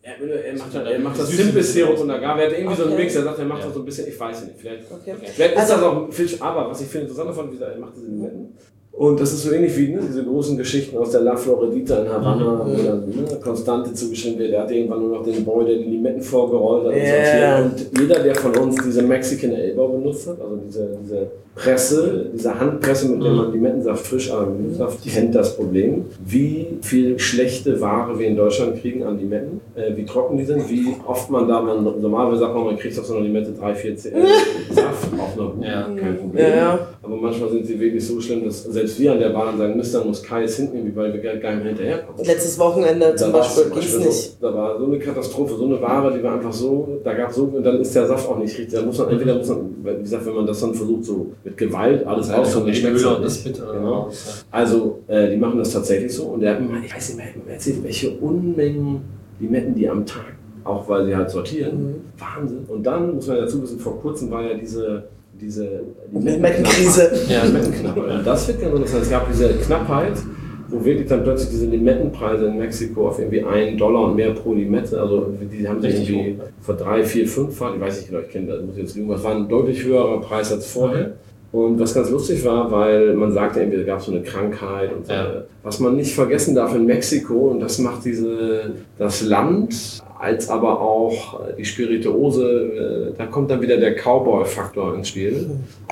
Er macht das Simple Sirup und Agave, er hat irgendwie so einen Mix, er sagt, er macht das so ein bisschen, ich weiß nicht, vielleicht ist das auch Fisch, aber was ich viel interessanter fand, er macht diese Limetten. Und das ist so ähnlich wie diese großen Geschichten aus der La Floridita in Havanna, wo dann Constante zugeschrieben wird. Er hat irgendwann nur noch den Boy, der die Limetten vorgerollt hat. Und jeder, der von uns diese Mexican Elbow benutzt hat, also diese Presse, diese Handpresse, mit der man Limettensaft frisch Limettensaft, kennt das Problem, wie viel schlechte Ware wir in Deutschland kriegen an Limetten, wie trocken die sind, wie oft man da, normalerweise sagt man kriegt auf so einer Limette 3-4 Saft auf einer Buche, kein Problem. Aber manchmal sind sie wirklich so schlimm, dass selbst wir an der Bahn sagen, Mr. muss Kai es hinten, weil wir gar nicht hinterherkommen. Letztes Wochenende zum Beispiel ging's nicht. Da war so eine Katastrophe, so eine Ware, die war einfach so, da gab es so, und dann ist der Saft auch nicht richtig. Da muss man, wie gesagt, wenn man das dann versucht, so mit Gewalt alles rauszuholen, schmeckt es nicht. Genau. Also, die machen das tatsächlich so, und der hat mir, ich weiß nicht mehr, erzählt, welche Unmengen Limetten die am Tag, auch weil sie halt sortieren. Wahnsinn. Und dann muss man dazu wissen, vor kurzem war ja diese Limettenkrise. Limettenknappheit. Und das wird ganz interessant. Es gab diese Knappheit, wo wirklich dann plötzlich diese Limettenpreise in Mexiko auf irgendwie $1 und mehr pro Limette, also die haben sich irgendwie vor 3, 4, 5-fach, ich weiß nicht genau, ich kenne das, muss jetzt lügen, das war ein deutlich höherer Preis als vorher. Und was ganz lustig war, weil man sagte, entweder gab es so eine Krankheit und so. Was man nicht vergessen darf in Mexiko, und das macht das Land, als aber auch die Spirituose, da kommt dann wieder der Cowboy-Faktor ins Spiel.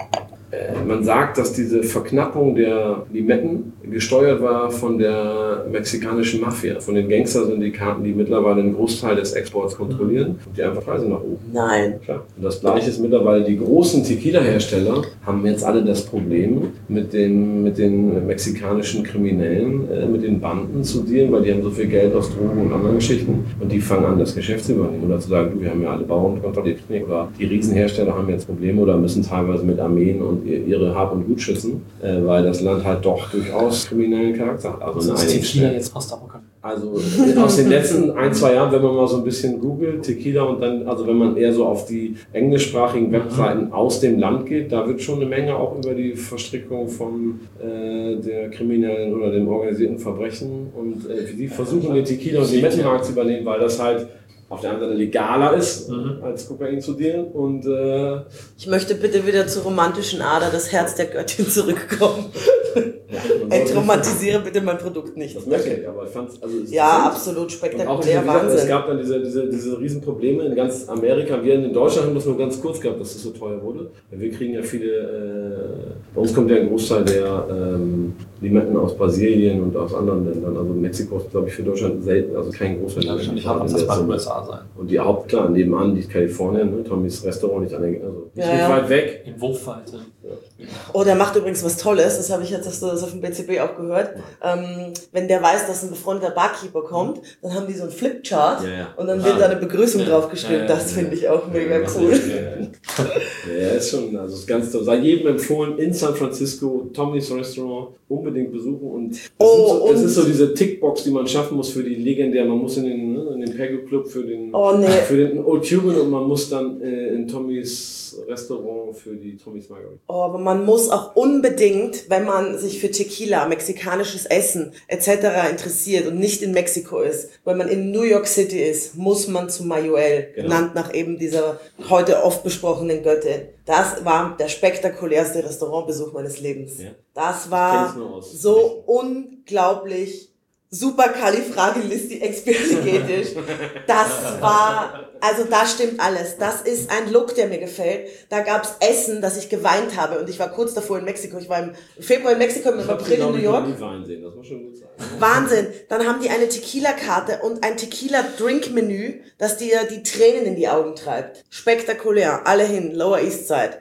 Man sagt, dass diese Verknappung der Limetten gesteuert war von der mexikanischen Mafia, von den Gangster-Syndikaten, die mittlerweile einen Großteil des Exports kontrollieren und die einfach Preise nach oben. Nein. Klar. Und das Gleiche ist mittlerweile, die großen Tequila-Hersteller haben jetzt alle das Problem, mit den mexikanischen Kriminellen, mit den Banden zu dealen, weil die haben so viel Geld aus Drogen und anderen Geschichten, und die fangen an, das Geschäft zu übernehmen oder zu sagen, du, wir haben ja alle Bauern kontrolliert, oder die Riesenhersteller haben jetzt Probleme oder müssen teilweise mit Armeen und ihre Hab und Gut schützen, weil das Land halt doch durchaus kriminellen Charakter hat. Also ist Tequila jetzt Ostafrika? Also aus den letzten 1-2 Jahren, wenn man mal so ein bisschen googelt, Tequila, und dann, also wenn man eher so auf die englischsprachigen Webseiten aus dem Land geht, da wird schon eine Menge auch über die Verstrickung von der kriminellen oder dem organisierten Verbrechen und die versuchen den Tequila und den Limettenmarkt zu übernehmen, weil das halt auf der anderen Seite legaler ist, als Kokain zu dealen. Und ich möchte bitte wieder zur romantischen Ader, das Herz der Göttin zurückkommen. Entromantisiere bitte mein Produkt nicht. Das möchte ich, aber ich fand es absolut spektakulär, Wahnsinn. Es gab dann diese Riesenprobleme in ganz Amerika. Wir in Deutschland haben das nur ganz kurz gehabt, dass das so teuer wurde. Wir kriegen ja viele, bei uns kommt ja ein Großteil der Limetten aus Brasilien und aus anderen Ländern. Also Mexiko ist, glaube ich, für Deutschland selten, also kein Großteil. Ja, wahrscheinlich hat das bei den USA sein. Und die Hauptklar, nebenan liegt Kalifornien, ne? Tommys Restaurant nicht nicht weit weg. In Wurfweite. Oh, der macht übrigens was Tolles, das habe ich jetzt das auf dem BCB auch gehört. Wenn der weiß, dass ein befreundeter Barkeeper kommt, dann haben die so einen Flipchart und dann wird da eine Begrüßung draufgeschrieben. Das finde ich auch mega cool. Ja, ist schon, also das Ganze, sei jedem empfohlen, in San Francisco, Tommys Restaurant unbedingt besuchen und es ist so diese Tickbox, die man schaffen muss für die legendär, man muss in den Peggle Club für den Old Cuban und man muss dann in Tommys Restaurant für die Tommys Margarita. Oh, aber man muss auch unbedingt, wenn man sich für Tequila, mexikanisches Essen etc. interessiert und nicht in Mexiko ist, wenn man in New York City ist, muss man zu Mayuel, genannt nach eben dieser heute oft besprochenen Göttin. Das war der spektakulärste Restaurantbesuch meines Lebens. Ja. Das war so unglaublich superkalifragilistikexpialigetisch. Das war, also da stimmt alles. Das ist ein Look, der mir gefällt. Da gab's Essen, das ich geweint habe und ich war kurz davor in Mexiko. Ich war im Februar in Mexiko, im April in New York. Das muss schon gut sein. Wahnsinn. Dann haben die eine Tequila-Karte und ein Tequila-Drink-Menü, das dir die Tränen in die Augen treibt. Spektakulär. Alle hin. Lower East Side.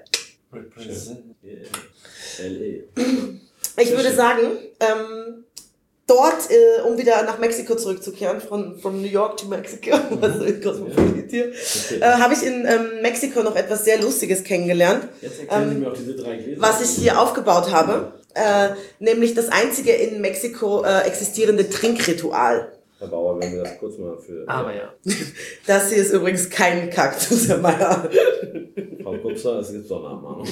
Ich würde sagen, dort, um wieder nach Mexiko zurückzukehren, from New York to Mexico, also in Kosmopolitier, habe ich in Mexiko noch etwas sehr Lustiges kennengelernt. Jetzt erklären Sie mir auch diese 3 Gläser. Was ich hier aufgebaut habe, nämlich das einzige in Mexiko existierende Trinkritual. Herr Bauer, wenn wir das kurz mal für... Aber ja. Das hier ist übrigens kein Kaktus, Herr Meier. Frau Kupfer, das gibt's doch eine Abmahnung.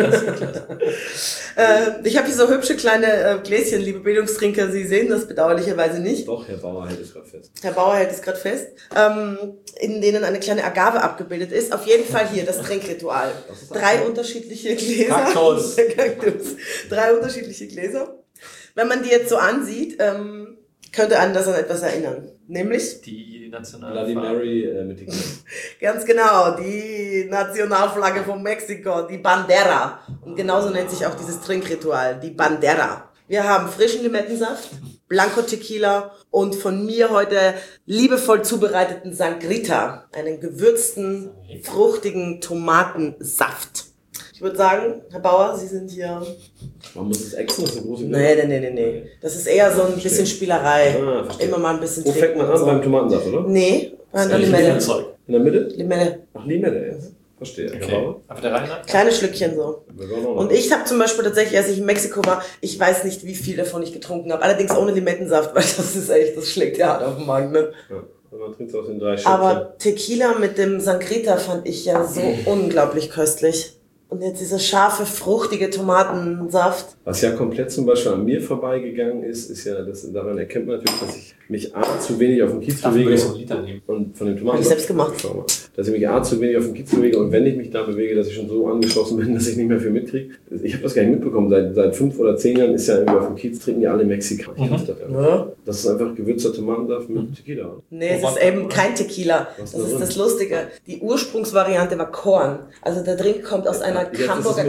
Ich habe hier so hübsche kleine Gläschen, liebe Bildungstrinker, Sie sehen das bedauerlicherweise nicht. Doch, Herr Bauer hält es gerade fest. Herr Bauer hält es gerade fest. In denen eine kleine Agave abgebildet ist. Auf jeden Fall hier das Trinkritual. 3 unterschiedliche Gläser. Kaktus. Kaktus. 3 unterschiedliche Gläser. Wenn man die jetzt so ansieht, könnte einen das an etwas erinnern. Nämlich die Nationalflagge. Bloody Mary mit den Ganz genau, die Nationalflagge von Mexiko, die Bandera. Und genauso nennt sich auch dieses Trinkritual, die Bandera. Wir haben frischen Limettensaft, Blanco Tequila und von mir heute liebevoll zubereiteten Sangrita, einen gewürzten, fruchtigen Tomatensaft. Ich würde sagen, Herr Bauer, Sie sind hier... Man muss es extra, das ist eine große Nee. Das ist eher so ein bisschen Spielerei. Immer mal ein bisschen trinken. Wo fängt man an? Beim Tomatensaft, oder? Nee, bei der Limette. In der Mitte? Limette. Ach, Limette, ja. Verstehe. Okay. Aber der Reinhard? Kleine Schlückchen so. Und ich habe zum Beispiel tatsächlich, als ich in Mexiko war, ich weiß nicht, wie viel davon ich getrunken habe. Allerdings ohne Limettensaft, weil das ist echt, das schlägt ja hart auf den Magen, ne? Ja. Man trinkt es aus den 3 Stücken. Aber Tequila mit dem Sangrita fand ich ja so unglaublich köstlich. Und jetzt dieser scharfe, fruchtige Tomatensaft. Was ja komplett zum Beispiel an mir vorbeigegangen ist, ist ja, daran erkennt man natürlich, dass ich mich zu wenig auf dem Kiez bewege. Und von dem Tomatensaft. Habe ich selbst gemacht. Dass ich mich zu wenig auf dem Kiez bewege und wenn ich mich da bewege, dass ich schon so angeschlossen bin, dass ich nicht mehr viel mitkriege. Ich habe das gar nicht mitbekommen. Seit 5 oder 10 Jahren ist ja irgendwie auf dem Kiez trinken ja alle Mexikaner. Das ist einfach gewürzter Tomatensaft mit Tequila. Nee, es ist eben kein Tequila. Das ist das Lustige. Die Ursprungsvariante war Korn. Also der Drink kommt aus einer Hamburger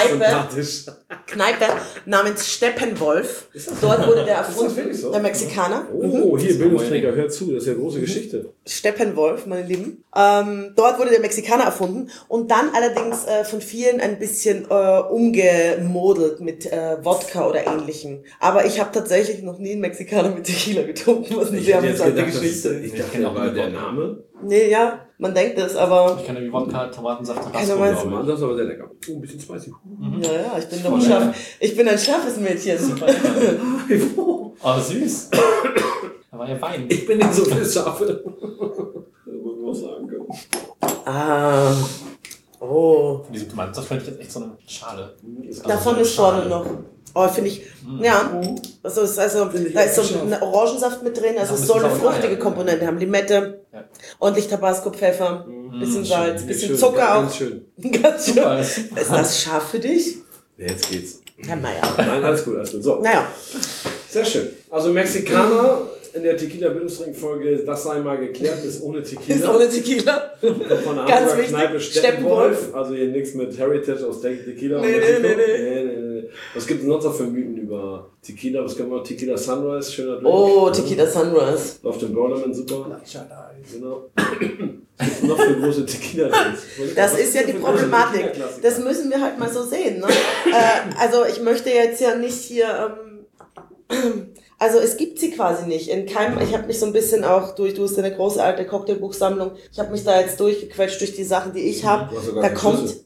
Kneipe namens Steppenwolf. Dort wurde der erfunden, der Mexikaner. Oh, hier Bildungsträger, hört zu, das ist ja große Geschichte. Steppenwolf, meine Lieben. Dort wurde der Mexikaner erfunden und dann allerdings von vielen ein bisschen umgemodelt mit Wodka oder ähnlichem. Aber ich habe tatsächlich noch nie einen Mexikaner mit Tequila getrunken, was eine sehr amüsante Geschichte ist. Ich dachte auch der Name. Nee, ja, man denkt es, aber... Ich kenne wie Wodka, Tomatensaft und Tomatensaft ist aber sehr lecker. Ein bisschen spicy. Ja, ich bin doch scharf. Ich bin ein scharfes Mädchen. Super. Oh, süß. Da war ja Wein. Ich bin nicht so viel Schafe. Muss man sagen können. Oh. Von diesem Tomatensaft fand ich jetzt echt so eine Schale. Davon ist vorne noch. Oh, finde ich, ja. Also, da ist so ein Orangensaft mit drin, also es soll eine fruchtige Komponente haben. Limette, ordentlich Tabasco, Pfeffer, bisschen Salz, bisschen Zucker auch. Ganz schön. Ganz schön. Ist das scharf für dich? Ja, jetzt geht's. Ja, naja. Nein, alles gut, alles gut. So. Naja. Sehr schön. Also Mexikaner in der Tequila-Bildungsring-Folge, das sei mal geklärt, ist ohne Tequila. Ist ohne Tequila. Von der Ganz Hamburger wichtig. Kneipe Steppenwolf. Also hier nichts mit Heritage aus Tequila. Nee. Was gibt es noch für Mythen über Tequila? Was können wir? Tequila Sunrise, schöner Drink. Oh, Tequila Sunrise. Läuft im Borderman super. Genau. Was gibt es noch für große Tequila-Drinks? Das ist ja die Problematik. Das müssen wir halt mal so sehen. Ne? Also ich möchte jetzt ja nicht hier... Also es gibt sie quasi nicht. In keinem, ich habe mich so ein bisschen auch du hast eine große alte Cocktailbuchsammlung, ich habe mich da jetzt durchgequetscht durch die Sachen, die ich habe. Da kommt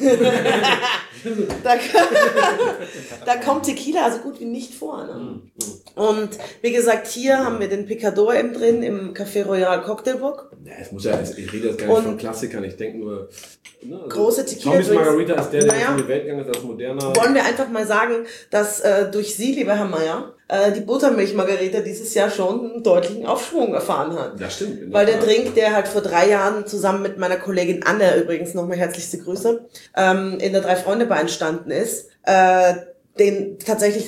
da kommt Tequila also gut wie nicht vor. Ne? Und wie gesagt, hier haben wir den Picador eben drin im Café Royal Cocktailbook. Ja, ich rede jetzt gar nicht von Klassikern, ich denke nur... Ne, also große Tequila. Tommy's Margarita ist der in die Welt gegangen ist als moderner... Wollen wir einfach mal sagen, dass durch Sie, lieber Herr Mayer, die Buttermilch-Margarita dieses Jahr schon einen deutlichen Aufschwung erfahren hat. Das stimmt. Weil der Drink, der halt vor 3 Jahren zusammen mit meiner Kollegin Anne, übrigens nochmal herzlichste Grüße, in der Drei-Freunde-Bar entstanden ist, den tatsächlich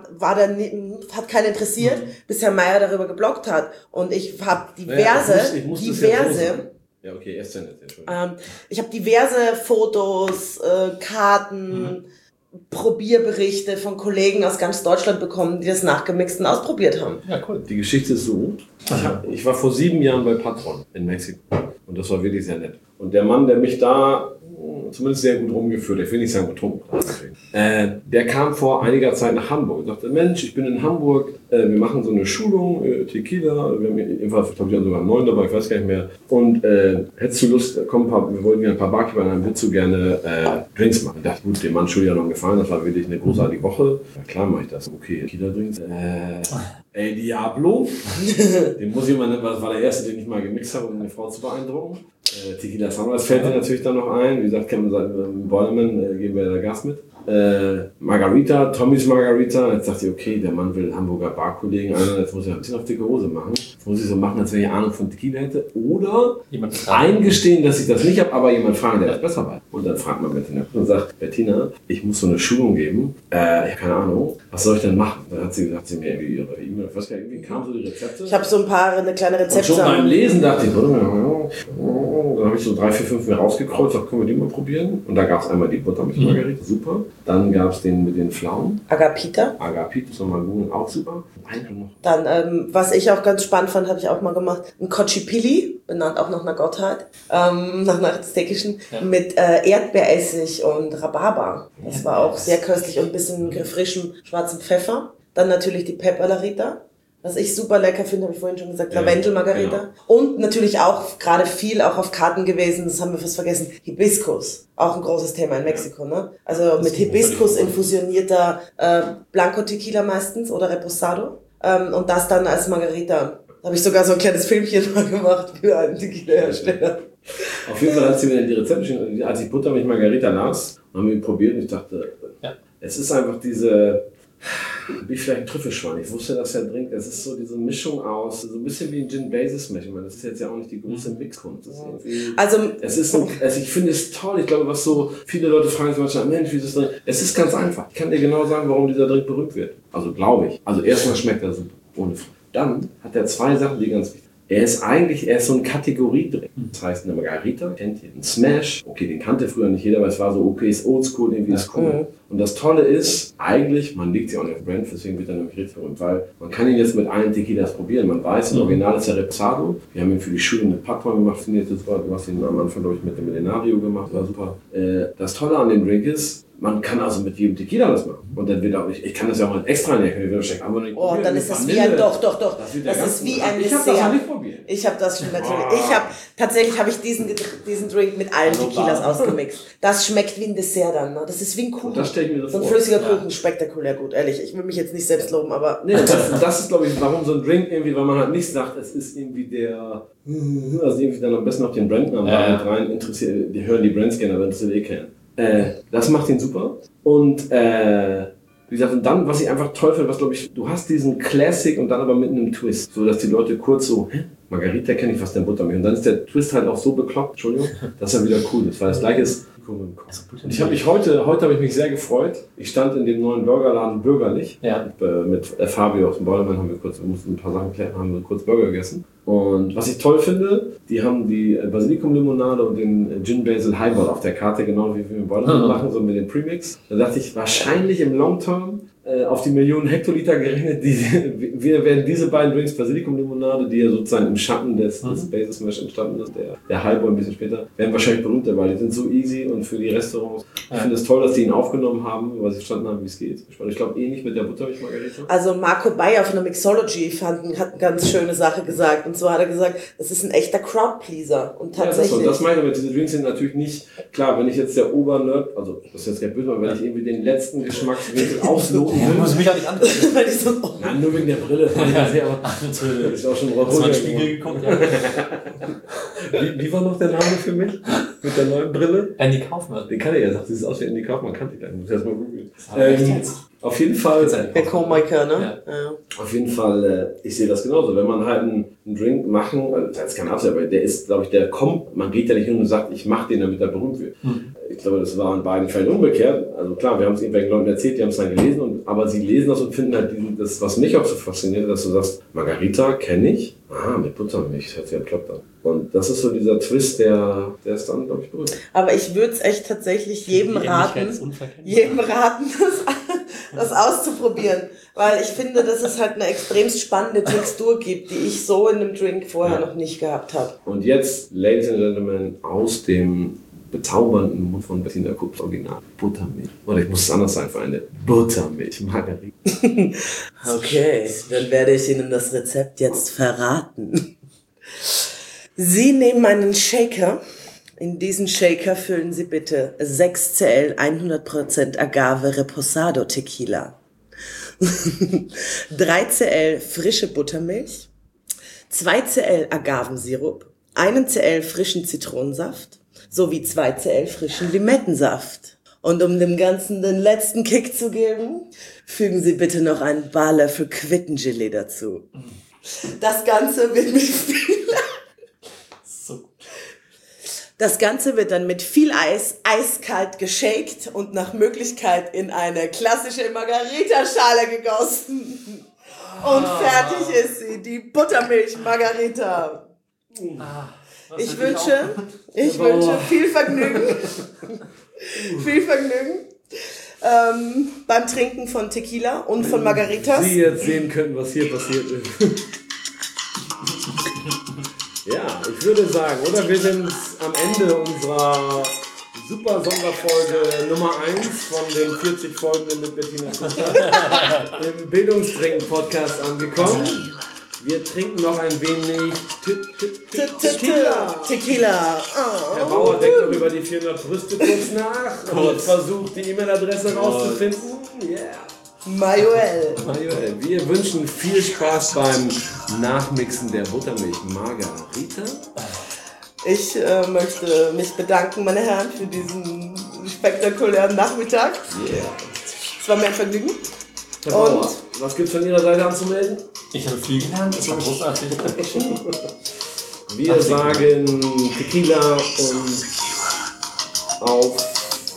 hat keinen interessiert, bis Herr Mayer darüber gebloggt hat. Und ich habe diverse ja, okay, erst dann jetzt. ich habe diverse Fotos, Karten, Probierberichte von Kollegen aus ganz Deutschland bekommen, die das nachgemixt und ausprobiert haben. Ja, cool. Die Geschichte ist so, ich war vor 7 Jahren bei Patron in Mexiko und das war wirklich sehr nett. Und der Mann, der mich da zumindest sehr gut rumgeführt, ich will nicht sagen betrunken, der kam vor einiger Zeit nach Hamburg und sagte, Mensch, ich bin in Hamburg, wir machen so eine Schulung, Tequila, wir haben jedenfalls, glaube ich, sogar 9 dabei, ich weiß gar nicht mehr. Und hättest du Lust, wir wollten ja ein paar Barkeeper an, willst du gerne Drinks machen? Ich dachte, gut, dem Mann Schuljahr noch gefallen, das war wirklich eine großartige Woche. Ja, klar mache ich das. Okay, Tequila-Drinks. El Diablo. Den muss ich mal nennen, weil das war der erste, den ich mal gemixt habe, um eine Frau zu beeindrucken. Tequila Sunrise fällt dir natürlich dann noch ein. Wie gesagt, kennen wir im Boilerman, geben wir da Gas mit. Margarita, Tommy's Margarita. Jetzt dachte ich, okay, der Mann will Hamburger Barkollegen ein, jetzt muss ich ein bisschen auf dicke Hose machen. Jetzt muss ich so machen, als wenn ich Ahnung von Tequila hätte. Oder eingestehen, dass ich das nicht habe, aber jemand fragen, der das besser weiß. Und dann fragt man Bettina und sagt, Bettina, ich muss so eine Schulung geben. Ich habe keine Ahnung, was soll ich denn machen? Dann hat sie gesagt, sie mir irgendwie ihre E-Mail, was irgendwie kam so die Rezepte. Ich habe so eine kleine Rezepte. Und schon beim Lesen dachte ich, dann habe ich so 3, 4, 5 mir rausgekreuzt, sag, können wir die mal probieren? Und da gab es einmal die Buttermilch-Margarita, super. Dann gab es den mit den Pflaumen. Agapita, nochmal gut, auch super. Noch. Dann, was ich auch ganz spannend fand, habe ich auch mal gemacht, ein Cochipilli, benannt auch nach einer Gottheit, nach einer aztekischen, mit Erdbeeressig und Rhabarber. Das war auch sehr köstlich und ein bisschen frischem schwarzen Pfeffer. Dann natürlich die Pepperlarita. Was ich super lecker finde, habe ich vorhin schon gesagt, Lavendel-Margarita. Genau. Und natürlich auch gerade viel auch auf Karten gewesen, das haben wir fast vergessen, Hibiskus. Auch ein großes Thema in Mexiko, ne? Also mit Hibiskus infusionierter Blanco Tequila meistens oder Reposado. Und das dann als Margarita. Da habe ich sogar so ein kleines Filmchen mal gemacht für einen Tequila-Hersteller. Auf jeden Fall hat sie mir die Rezepte geschrieben, als ich Buttermilch Margarita las, haben wir ihn probiert und ich dachte, es ist einfach wie vielleicht ein Trüffelschwein. Ich wusste, dass er trinkt. Es ist so diese Mischung aus, so ein bisschen wie ein Gin Basis Mash. Ich meine, das ist jetzt ja auch nicht die große Mixkunst. Ich finde es toll. Ich glaube, was so viele Leute fragen sich manchmal, Mensch, wie ist das Drink? Es ist ganz einfach. Ich kann dir genau sagen, warum dieser Drink berühmt wird. Also glaube ich. Also erstmal schmeckt er super. Ohne Frage. Dann hat er 2 Sachen, die ganz wichtig sind. Er ist so ein Kategoriedrink. Das heißt, eine Margarita, kennt ihr, ein Smash. Okay, den kannte früher nicht jeder, aber es war so, okay, ist oldschool, irgendwie ist cool. Und das Tolle ist, eigentlich, man liegt ja auch nicht auf Brand, deswegen wird er nämlich richtig berühmt, weil man kann ihn jetzt mit allen Tequilas probieren. Man weiß, im Original ist der Reposado. Wir haben ihn für die Schule eine Patron gemacht, finde ich, du hast ihn am Anfang, glaube ich, mit dem Millenario gemacht, war super. Das Tolle an dem Drink ist, man kann also mit jedem Tequila das machen. Und dann wird auch, ich kann das ja auch mal extra nehmen, dann ist das wie ein, doch. Das ist wie ein Dessert. Ich habe das noch nicht probiert. Ich habe das schon natürlich. Tatsächlich habe ich diesen Drink mit allen Tequilas ausgemixt. Das schmeckt wie ein Dessert dann, ne? Das ist wie ein Kuchen. Das stelle ich mir so ein flüssiger Kuchen, spektakulär gut, ehrlich. Ich will mich jetzt nicht selbst loben, aber... Nee, das ist, glaube ich, warum so ein Drink irgendwie, weil man halt nicht sagt, es ist irgendwie also irgendwie dann am besten noch den Brandnamen rein interessiert, die hören die Brands gerne, aber das interessiert kennen. Das macht ihn super. Und Wie gesagt, und dann, was ich einfach toll finde, was glaube ich, du hast diesen Classic und dann aber mit einem Twist, so dass die Leute kurz so, Margarita kenne ich, was der Buttermilch. Und dann ist der Twist halt auch so bekloppt, Entschuldigung, dass er wieder cool ist, weil das gleiche ist. Und ich habe mich heute habe ich mich sehr gefreut. Ich stand in dem neuen Burgerladen Bürgerlich. Ja. Mit Fabio aus dem Ballermann wir mussten ein paar Sachen klären, haben wir kurz Burger gegessen. Und was ich toll finde, die haben die Basilikum-Limonade und den Gin Basil Highball auf der Karte, genau wie wir im Ballermann machen, so mit dem Premix. Da dachte ich, wahrscheinlich im Long Term auf die Millionen Hektoliter gerechnet, wir werden diese beiden Drinks, Basilikum-Limonade, die ja sozusagen im Schatten des Basil Smash entstanden ist, der Highball ein bisschen später, werden wahrscheinlich berühmter, weil die sind so easy und für die Restaurants. Ich finde es toll, dass die ihn aufgenommen haben, weil sie verstanden haben, wie es geht. Ich glaube nicht mit der Buttermilch Margarita. Also Marco Bayer von der Mixology hat eine ganz schöne Sache gesagt. Und zwar hat er gesagt, es ist ein echter Crowdpleaser. Und tatsächlich. Ja, das meine ich damit. Diese Drinks sind natürlich nicht, klar, wenn ich jetzt der Obernerd, also das ist jetzt kein Böse, aber wenn ich irgendwie den letzten Geschmackswinkel ausloten will. Muss mich auch nicht ansehen. Nein, nur wegen der Brille. Natürlich. Ist auch schon Hast du mal Spiegel geguckt? Ja. Wie war noch der Name für mich? Mit der neuen Brille? Andy Kaufmann. Den kann ich ja, sagt, sieht aus wie Andy Kaufmann, kannte ich gar nicht. Muss erst mal googeln. Auf jeden Fall. Der Co-Maker, ne? Ja. Auf jeden Fall, ich sehe das genauso. Wenn man halt einen Drink machen, das ist kein Absatz, aber der ist, glaube ich, der kommt, man geht ja nicht hin und sagt, ich mache den, damit er berühmt wird. Ich glaube, das war in beiden Fällen umgekehrt. Also klar, wir haben es irgendwelchen Leuten erzählt, die haben es dann gelesen, aber sie lesen das und finden halt das, was mich auch so fasziniert, dass du sagst, Margarita kenne ich, mit Buttermilch, das hört sich ja klappt an. Und das ist so dieser Twist, der ist dann, glaube ich, berühmt. Aber ich würde es echt tatsächlich jedem raten, das auszuprobieren. Weil ich finde, dass es halt eine extrem spannende Textur gibt, die ich so in einem Drink vorher noch nicht gehabt habe. Und jetzt, Ladies and Gentlemen, aus dem bezaubernden Mund von Bettina Kups Original. Buttermilch. Oder ich muss es anders sagen für eine Buttermilch Margarita. Okay, dann werde ich Ihnen das Rezept jetzt verraten. Sie nehmen einen Shaker. In diesen Shaker füllen Sie bitte 6 Cl 100% Agave Reposado Tequila, 3 Cl frische Buttermilch, 2 Cl Agavensirup, 1 Cl frischen Zitronensaft sowie 2 Cl frischen Limettensaft. Und um dem Ganzen den letzten Kick zu geben, fügen Sie bitte noch einen Barlöffel Quittengelee dazu. Das Ganze wird mit Das Ganze wird dann mit viel Eis eiskalt geshakt und nach Möglichkeit in eine klassische Margarita-Schale gegossen. Und fertig ist sie, die Buttermilch-Margarita. Ich wünsche viel Vergnügen. Viel Vergnügen beim Trinken von Tequila und von Margaritas. Sie jetzt sehen können, was hier passiert ist. Ja, ich würde sagen, oder wir sind am Ende unserer super Sonderfolge Nummer 1 von den 40 Folgen mit Bettina Kuster im Bildungstrinken-Podcast angekommen. Wir trinken noch ein wenig Tequila. Herr Bauer denkt noch über die 400 Brüste kurz nach und versucht die E-Mail-Adresse rauszufinden. Yeah. Manuel. Wir wünschen viel Spaß beim Nachmixen der Buttermilch Margarita. Ich möchte mich bedanken, meine Herren, für diesen spektakulären Nachmittag. Yeah. Es war mir ein Vergnügen. Herr Bauer, was gibt es von Ihrer Seite anzumelden? Ich habe viel gelernt, das war großartig. Wir sagen Tequila und auf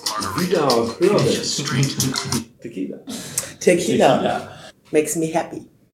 Wiederhören. Tequila. Tequila makes me happy.